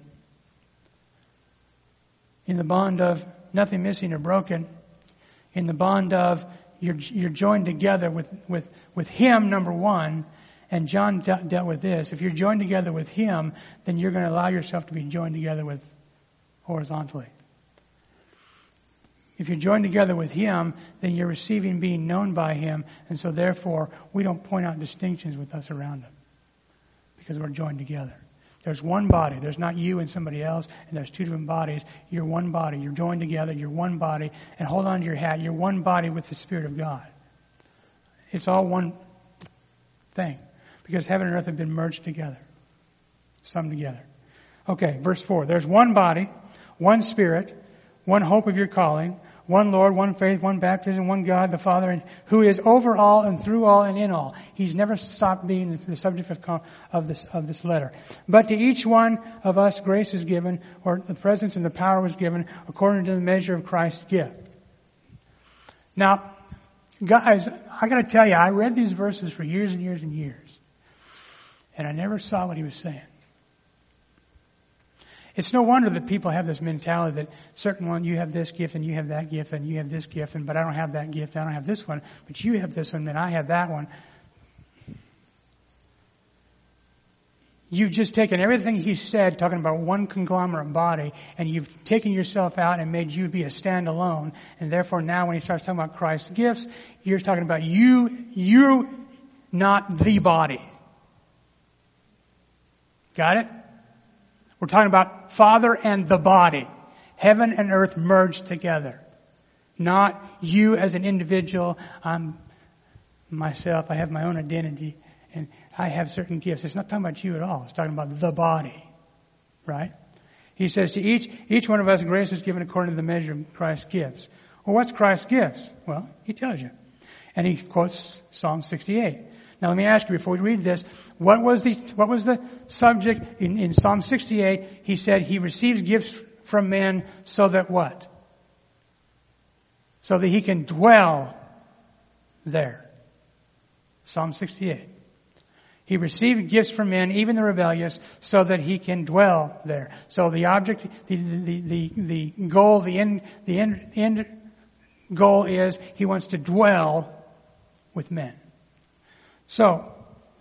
In the bond of nothing missing or broken. In the bond of you're joined together with Him, number one. And John dealt with this. If you're joined together with Him, then you're going to allow yourself to be joined together with horizontally. If you're joined together with Him, then you're receiving being known by Him. And so therefore, we don't point out distinctions with us around Him. Because we're joined together. There's one body. There's not you and somebody else, and there's two different bodies. You're one body. You're joined together. You're one body. And hold on to your hat. You're one body with the Spirit of God. It's all one thing. Because heaven and earth have been merged together. Summed together. Okay, verse 4. There's one body, one Spirit, one hope of your calling, one Lord, one faith, one baptism, one God, the Father, who is over all and through all and in all. He's never stopped being the subject of this letter. But to each one of us grace is given, or the presence and the power was given, according to the measure of Christ's gift. Now, guys, I got to tell you, I read these verses for years and years and years, and I never saw what he was saying. It's no wonder that people have this mentality that certain one, you have this gift and you have that gift and you have this gift, but I don't have that gift, I don't have this one, but you have this one and I have that one. You've just taken everything he said, talking about one conglomerate body, and you've taken yourself out and made you be a standalone, and therefore now when he starts talking about Christ's gifts, you're talking about you not the body. Got it? We're talking about Father and the body. Heaven and earth merged together. Not you as an individual. I'm myself. I have my own identity. And I have certain gifts. It's not talking about you at all. It's talking about the body. Right? He says to each one of us grace is given according to the measure of Christ's gifts. Well, what's Christ's gifts? Well, he tells you. And he quotes Psalm 68. Now let me ask you before we read this, what was the subject in Psalm 68? He said he receives gifts from men so that what? So that he can dwell there. Psalm 68. He received gifts from men, even the rebellious, so that he can dwell there. So the object, the goal, the end goal is he wants to dwell with men. So,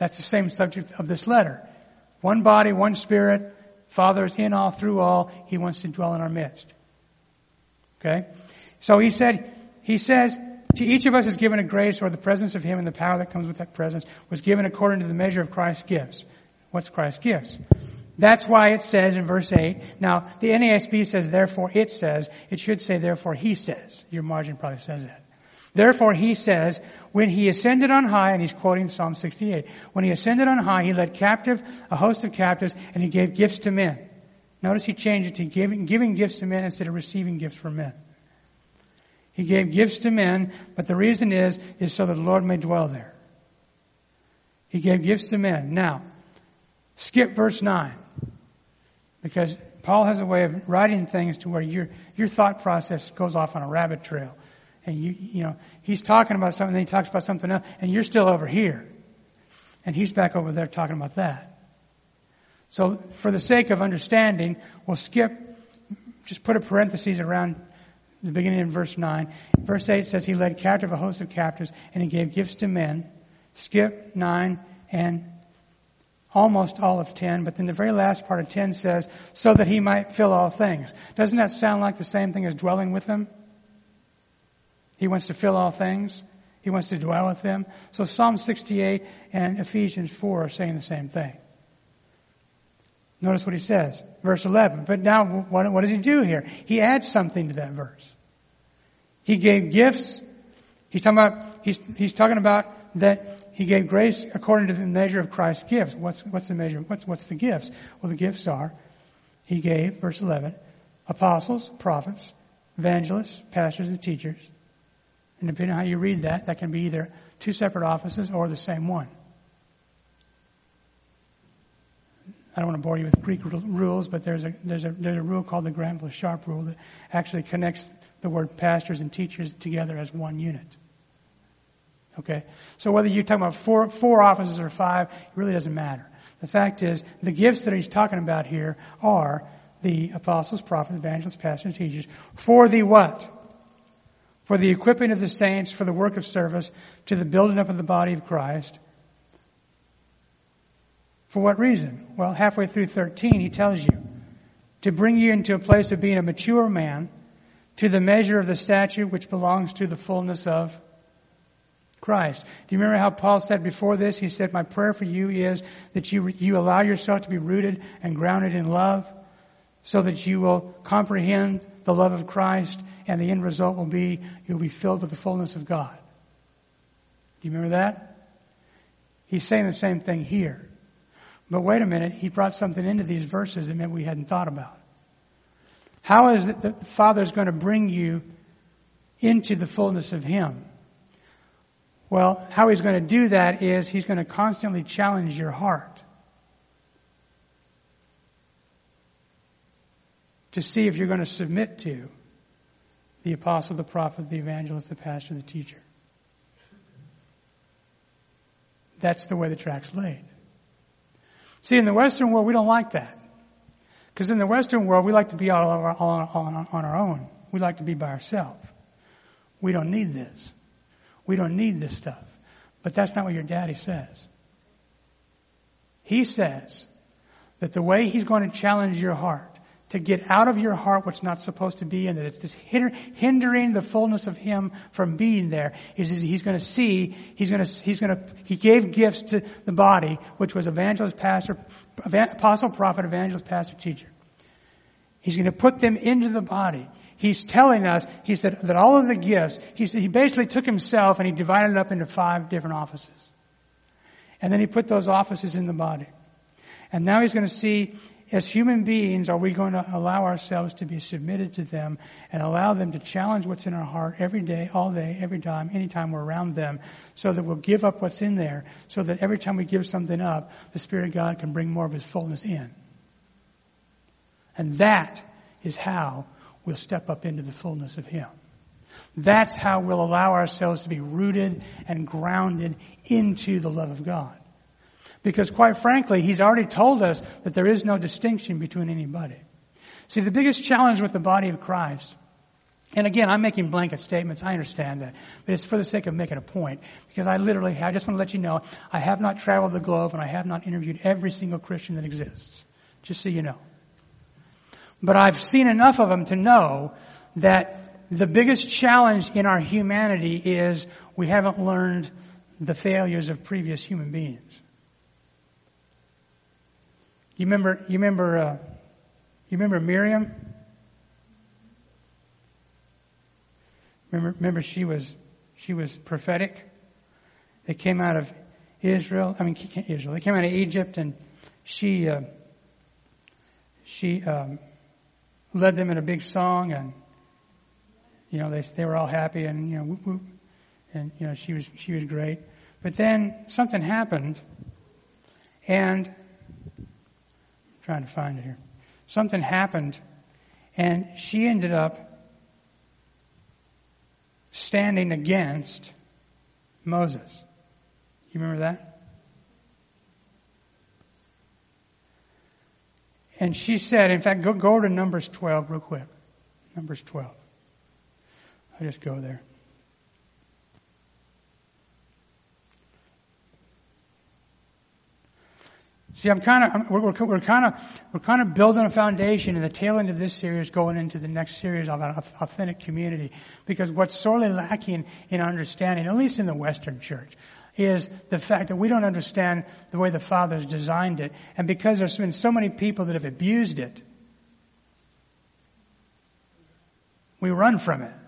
That's the same subject of this letter. One body, one Spirit. Father is in all, through all. He wants to dwell in our midst. Okay? So he says, to each of us is given a grace, or the presence of Him and the power that comes with that presence was given according to the measure of Christ's gifts. What's Christ's gifts? That's why it says in verse 8, now the NASB says, therefore it says, it should say, therefore He says. Your margin probably says that. Therefore He says, when He ascended on high, and he's quoting Psalm 68, when He ascended on high, He led captive a host of captives, and He gave gifts to men. Notice He changed it to giving gifts to men instead of receiving gifts from men. He gave gifts to men, but the reason is so that the Lord may dwell there. He gave gifts to men. Now, skip verse 9. Because Paul has a way of writing things to where your thought process goes off on a rabbit trail. And you know, he's talking about something, then he talks about something else, and you're still over here. And he's back over there talking about that. So, for the sake of understanding, we'll just put a parenthesis around the beginning of verse 9. Verse 8 says, He led captive a host of captives, and He gave gifts to men. Skip 9 and almost all of 10, but then the very last part of 10 says, so that He might fill all things. Doesn't that sound like the same thing as dwelling with Him? He wants to fill all things. He wants to dwell with them. So Psalm 68 and Ephesians 4 are saying the same thing. Notice what he says. Verse 11. But now, what does he do here? He adds something to that verse. He gave gifts. He's talking about that He gave grace according to the measure of Christ's gifts. What's the measure? What's the gifts? Well, the gifts are, He gave, verse 11, apostles, prophets, evangelists, pastors, and teachers. And depending on how you read that, that can be either two separate offices or the same one. I don't want to bore you with Greek rules, but there's a rule called the Graham-Sharp rule that actually connects the word pastors and teachers together as one unit. Okay? So whether you're talking about four offices or five, it really doesn't matter. The fact is, the gifts that he's talking about here are the apostles, prophets, evangelists, pastors, and teachers. For the what? For the equipping of the saints, for the work of service, to the building up of the body of Christ. For what reason? Well, halfway through 13, he tells you, to bring you into a place of being a mature man, to the measure of the stature which belongs to the fullness of Christ. Do you remember how Paul said before this? He said, my prayer for you is that you allow yourself to be rooted and grounded in love, so that you will comprehend the love of Christ, and the end result will be you'll be filled with the fullness of God. Do you remember that? He's saying the same thing here. But wait a minute, he brought something into these verses that maybe we hadn't thought about. How is it that the Father is going to bring you into the fullness of Him? Well, how He's going to do that is He's going to constantly challenge your heart to see if you're going to submit to the apostle, the prophet, the evangelist, the pastor, the teacher. That's the way the track's laid. See, in the Western world, we don't like that. Because in the Western world, we like to be all on our own. We like to be by ourselves. We don't need this. We don't need this stuff. But that's not what your daddy says. He says that the way He's going to challenge your heart, to get out of your heart what's not supposed to be in it, it's just hindering the fullness of Him from being there, is He's going to see, He gave gifts to the body, which was evangelist, pastor, apostle, prophet, evangelist, pastor, teacher. He's going to put them into the body. He's telling us, he said that all of the gifts, he basically took Himself and He divided it up into 5 different offices. And then He put those offices in the body. And now He's going to see, as human beings, are we going to allow ourselves to be submitted to them and allow them to challenge what's in our heart every day, all day, every time, anytime we're around them, so that we'll give up what's in there, so that every time we give something up, the Spirit of God can bring more of His fullness in. And that is how we'll step up into the fullness of Him. That's how we'll allow ourselves to be rooted and grounded into the love of God. Because quite frankly, He's already told us that there is no distinction between anybody. See, the biggest challenge with the body of Christ And again, I'm making blanket statements. I understand that. But it's for the sake of making a point. Because I just want to let you know, I have not traveled the globe and I have not interviewed every single Christian that exists. Just so you know. But I've seen enough of them to know that the biggest challenge in our humanity is we haven't learned the failures of previous human beings. You remember Miriam? Remember she was prophetic. They came out of Israel. They came out of Egypt, and she led them in a big song, and they were all happy, and she was great. But then something happened, and I'm trying to find it here. Something happened, and she ended up standing against Moses. You remember that? And she said, in fact, go to Numbers 12 real quick. Numbers 12. I'll just go there. See, we're kind of building a foundation in the tail end of this series, going into the next series about authentic community. Because what's sorely lacking in understanding, at least in the Western church, is the fact that we don't understand the way the Father's designed it. And because there's been so many people that have abused it, we run from it.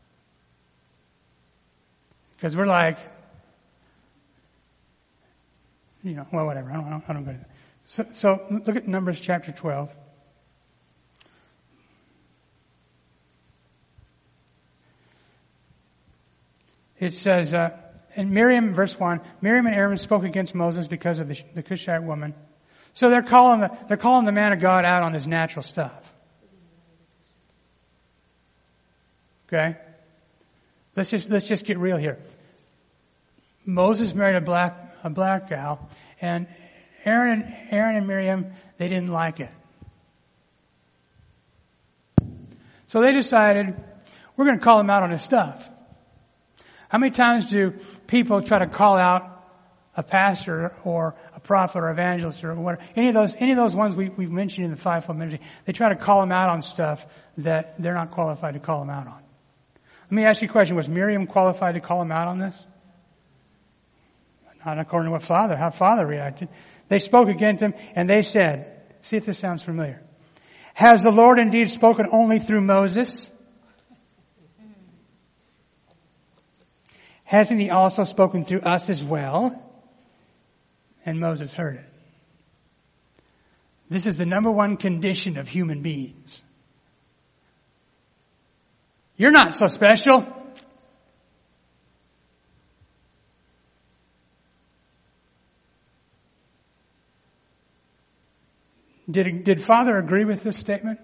Because we're like, well, whatever. I don't go to that. So look at Numbers chapter 12. It says, in Miriam, verse 1, Miriam and Aaron spoke against Moses because of the Cushite woman. So they're calling the man of God out on his natural stuff. Okay? Let's just get real here. Moses married a black gal, and Aaron and Miriam, they didn't like it. So they decided, we're going to call him out on his stuff. How many times do people try to call out a pastor or a prophet or evangelist or whatever? Any of those ones we've mentioned in the fivefold ministry, they try to call them out on stuff that they're not qualified to call them out on. Let me ask you a question. Was Miriam qualified to call him out on this? Not according to how Father reacted. They spoke against him, and they said, see if this sounds familiar. Has the Lord indeed spoken only through Moses? Hasn't he also spoken through us as well? And Moses heard it. This is the number one condition of human beings. You're not so special. Did Father agree with this statement?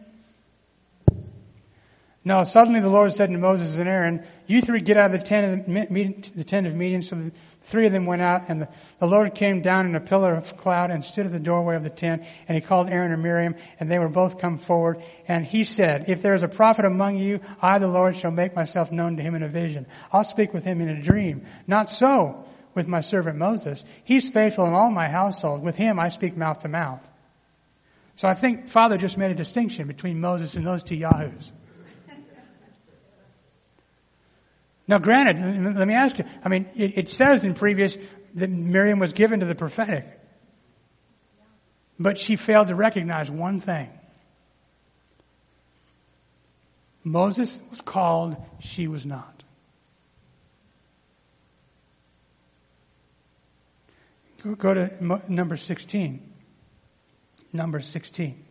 No. Suddenly the Lord said to Moses and Aaron, you three get out of the tent of meeting. So the three of them went out, and the Lord came down in a pillar of cloud and stood at the doorway of the tent, and he called Aaron and Miriam, and they were both come forward. And he said, if there is a prophet among you, I, the Lord, shall make myself known to him in a vision. I'll speak with him in a dream. Not so with my servant Moses. He's faithful in all my household. With him I speak mouth to mouth. So I think Father just made a distinction between Moses and those two yahoos. Now granted, let me ask you, it says in previous that Miriam was given to the prophetic. But she failed to recognize one thing. Moses was called, she was not. Go to number 16. Number 16.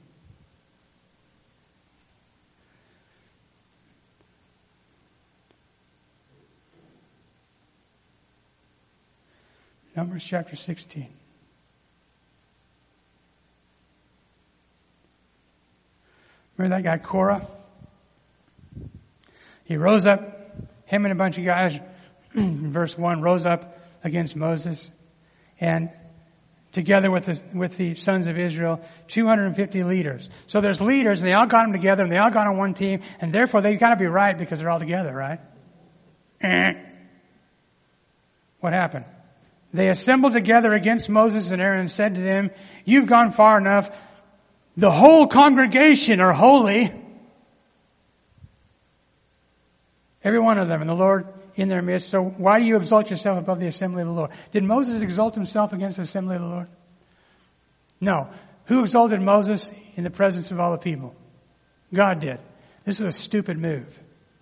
Numbers chapter 16. Remember that guy Korah? He rose up, him and a bunch of guys, verse 1, rose up against Moses. And together with the sons of Israel, 250 leaders. So there's leaders, and they all got them together, and they all got on one team, and therefore they got to be right because they're all together, right? What happened? They assembled together against Moses and Aaron and said to them, "You've gone far enough. The whole congregation are holy." Every one of them, and the Lord in their midst. So why do you exalt yourself above the assembly of the Lord? Did Moses exalt himself against the assembly of the Lord? No. Who exalted Moses in the presence of all the people? God did. This was a stupid move.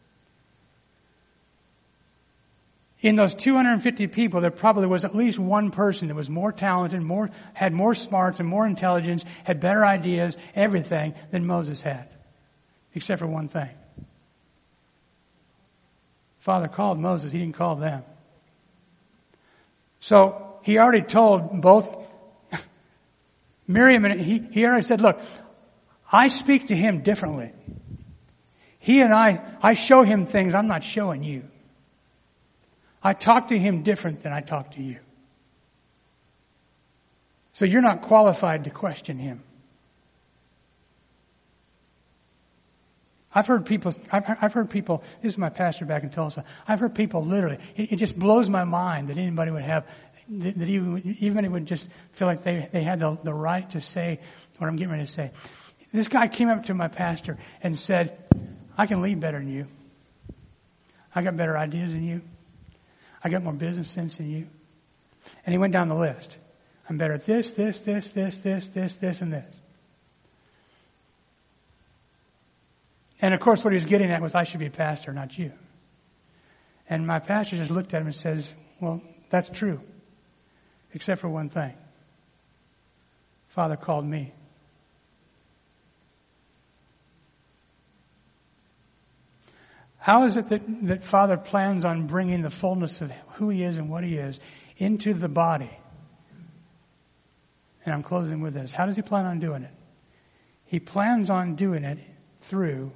In those 250 people, there probably was at least one person that was more talented, had more smarts and more intelligence, had better ideas, everything than Moses had. Except for one thing. Father called Moses, he didn't call them. So he already told both Miriam and he already said, "Look, I speak to him differently. He and I show him things I'm not showing you. I talk to him different than I talk to you. So you're not qualified to question him." I've heard people, this is my pastor back in Tulsa, I've heard people literally, it just blows my mind that anybody would have, that even would just feel like they had the right to say what I'm getting ready to say. This guy came up to my pastor and said, "I can lead better than you. I got better ideas than you. I got more business sense than you." And he went down the list. "I'm better at this, and this." And of course what he was getting at was, I should be a pastor, not you. And my pastor just looked at him and says, "Well, that's true. Except for one thing. Father called me." How is it that Father plans on bringing the fullness of who he is and what he is into the body? And I'm closing with this. How does he plan on doing it? He plans on doing it through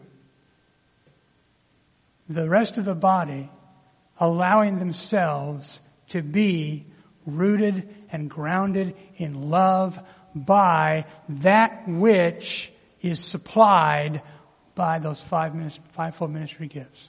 the rest of the body allowing themselves to be rooted and grounded in love by that which is supplied by those fivefold ministry gifts.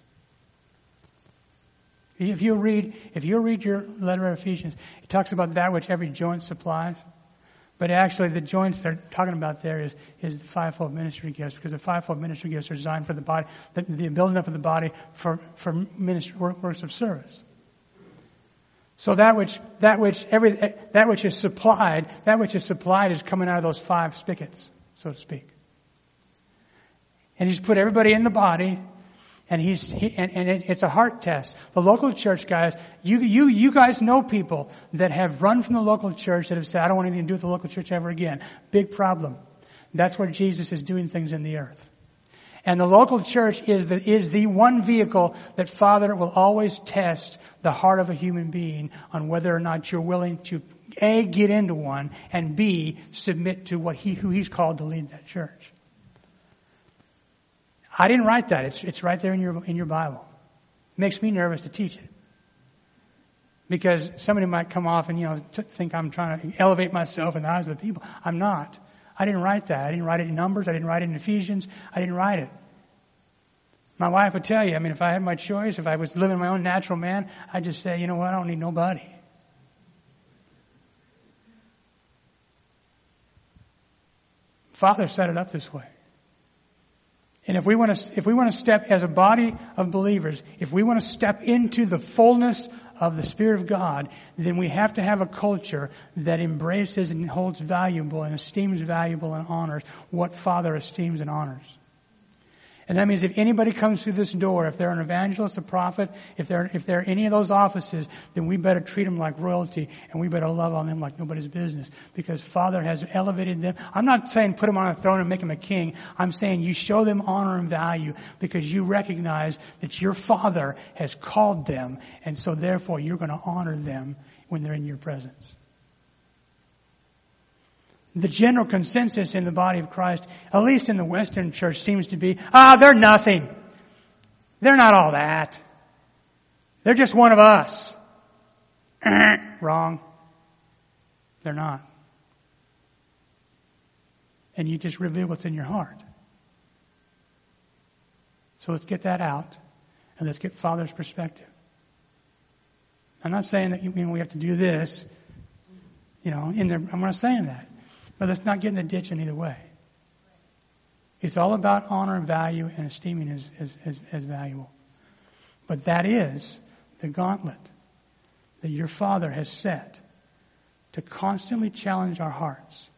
If you read your letter of Ephesians, it talks about that which every joint supplies. But actually the joints they're talking about there is the fivefold ministry gifts, because the fivefold ministry gifts are designed for the body, the building up of the body for ministry works of service. So that which is supplied is coming out of those five spigots, so to speak. And he's put everybody in the body, and it's a heart test. The local church guys, you guys know people that have run from the local church that have said, "I don't want anything to do with the local church ever again." Big problem. That's where Jesus is doing things in the earth. And the local church is the one vehicle that Father will always test the heart of a human being on whether or not you're willing to A, get into one, and B, submit to who he's called to lead that church. I didn't write that. It's right there in your Bible. It makes me nervous to teach it. Because somebody might come off and, think I'm trying to elevate myself in the eyes of the people. I'm not. I didn't write that. I didn't write it in Numbers. I didn't write it in Ephesians. I didn't write it. My wife would tell you, if I had my choice, if I was living my own natural man, I'd just say, "You know what? I don't need nobody." Father set it up this way. And if we want to step as a body of believers, if we want to step into the fullness of the Spirit of God, then we have to have a culture that embraces and holds valuable and esteems valuable and honors what Father esteems and honors. And that means if anybody comes through this door, if they're an evangelist, a prophet, if they're any of those offices, then we better treat them like royalty, and we better love on them like nobody's business, because Father has elevated them. I'm not saying put them on a throne and make them a king. I'm saying you show them honor and value because you recognize that your Father has called them, and so therefore you're going to honor them when they're in your presence. The general consensus in the body of Christ, at least in the Western church, seems to be, they're nothing. They're not all that. They're just one of us. Wrong. They're not. and you just reveal what's in your heart. So let's get that out, and let's get Father's perspective. I'm not saying that we have to do this, in there. I'm not saying that. But let's not get in the ditch in either way. It's all about honor and value and esteeming as valuable. But that is the gauntlet that your Father has set to constantly challenge our hearts.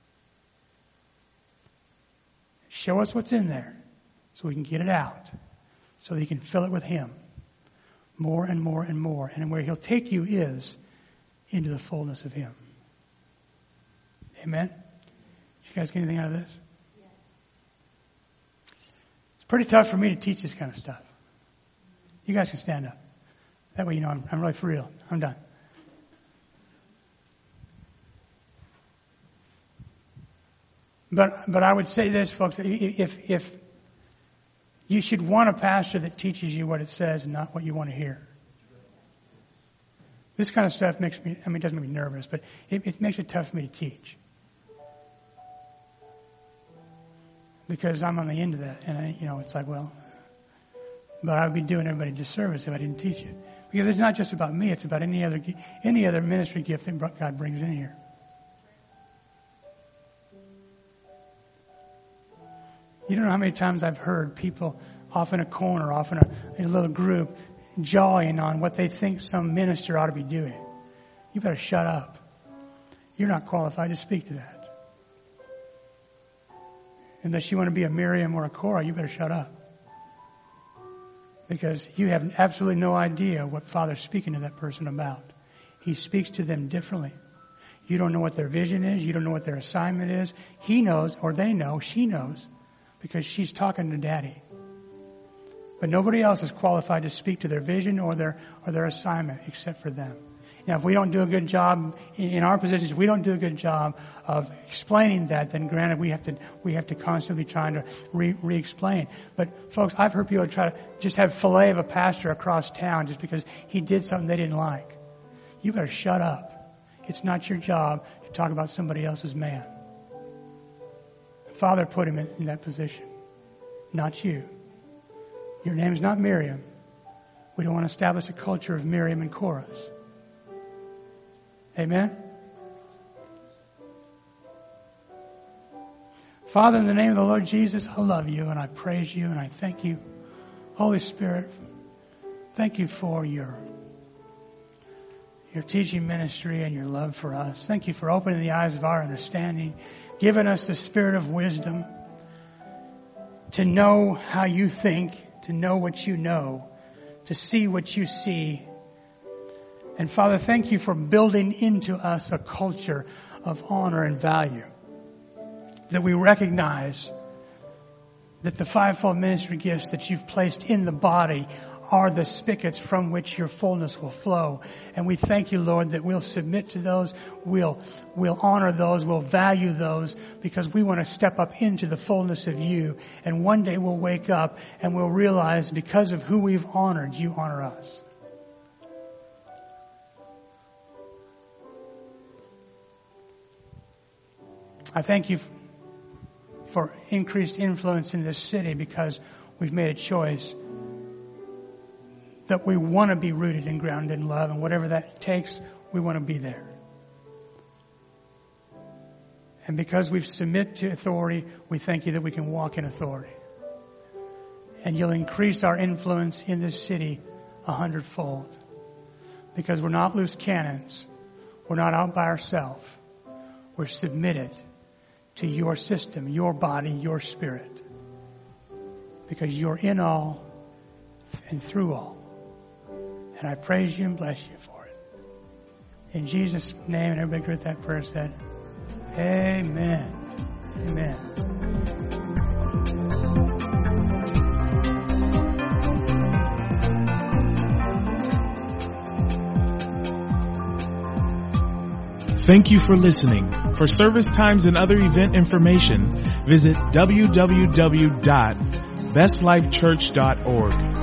Show us what's in there so we can get it out, so that you can fill it with Him more and more and more. And where He'll take you is into the fullness of Him. Amen? Did you guys get anything out of this? Yes. It's pretty tough for me to teach this kind of stuff. You guys can stand up. That way you know I'm really for real. I'm done. But I would say this, folks, if you should want a pastor that teaches you what it says and not what you want to hear. This kind of stuff makes me, it doesn't make me nervous, but it makes it tough for me to teach. Because I'm on the end of that, and it's like, well, but I would be doing everybody a disservice if I didn't teach it. Because it's not just about me, it's about any other ministry gift that God brings in here. You don't know how many times I've heard people off in a corner, off in a little group, jawing on what they think some minister ought to be doing. You better shut up. You're not qualified to speak to that. Unless you want to be a Miriam or a Korah, you better shut up. Because you have absolutely no idea what Father's speaking to that person about. He speaks to them differently. You don't know what their vision is. You don't know what their assignment is. He knows, or they know, she knows, because she's talking to Daddy. But nobody else is qualified to speak to their vision or their assignment except for them. Now, if we don't do a good job in our positions, if we don't do a good job of explaining that, then granted we have to constantly trying to re-explain. But folks, I've heard people try to just have fillet of a pastor across town just because he did something they didn't like. You better shut up. It's not your job to talk about somebody else's man. Father put him in that position, not you. Your name's not Miriam. We don't want to establish a culture of Miriam and Korahs. Amen? Father, in the name of the Lord Jesus, I love you and I praise you and I thank you. Holy Spirit, thank you for your teaching ministry and your love for us. Thank you for opening the eyes of our understanding, giving us the spirit of wisdom to know how you think, to know what you know, to see what you see. And Father, thank you for building into us a culture of honor and value. That we recognize that the fivefold ministry gifts that you've placed in the body are the spigots from which your fullness will flow. And we thank you, Lord, that we'll submit to those, we'll honor those, we'll value those, because we want to step up into the fullness of you. And one day we'll wake up and we'll realize because of who we've honored, you honor us. I thank you for increased influence in this city because we've made a choice that we want to be rooted and grounded in love, and whatever that takes, we want to be there. And because we've submitted to authority, we thank you that we can walk in authority. And you'll increase our influence in this city 100-fold. Because we're not loose cannons. We're not out by ourselves. We're submitted to your system, your body, your spirit. Because you're in all and through all. And I praise you and bless you for it. In Jesus' name, and everybody agree with that prayer said, Amen. Amen. Thank you for listening. For service times and other event information, visit www.bestlifechurch.org.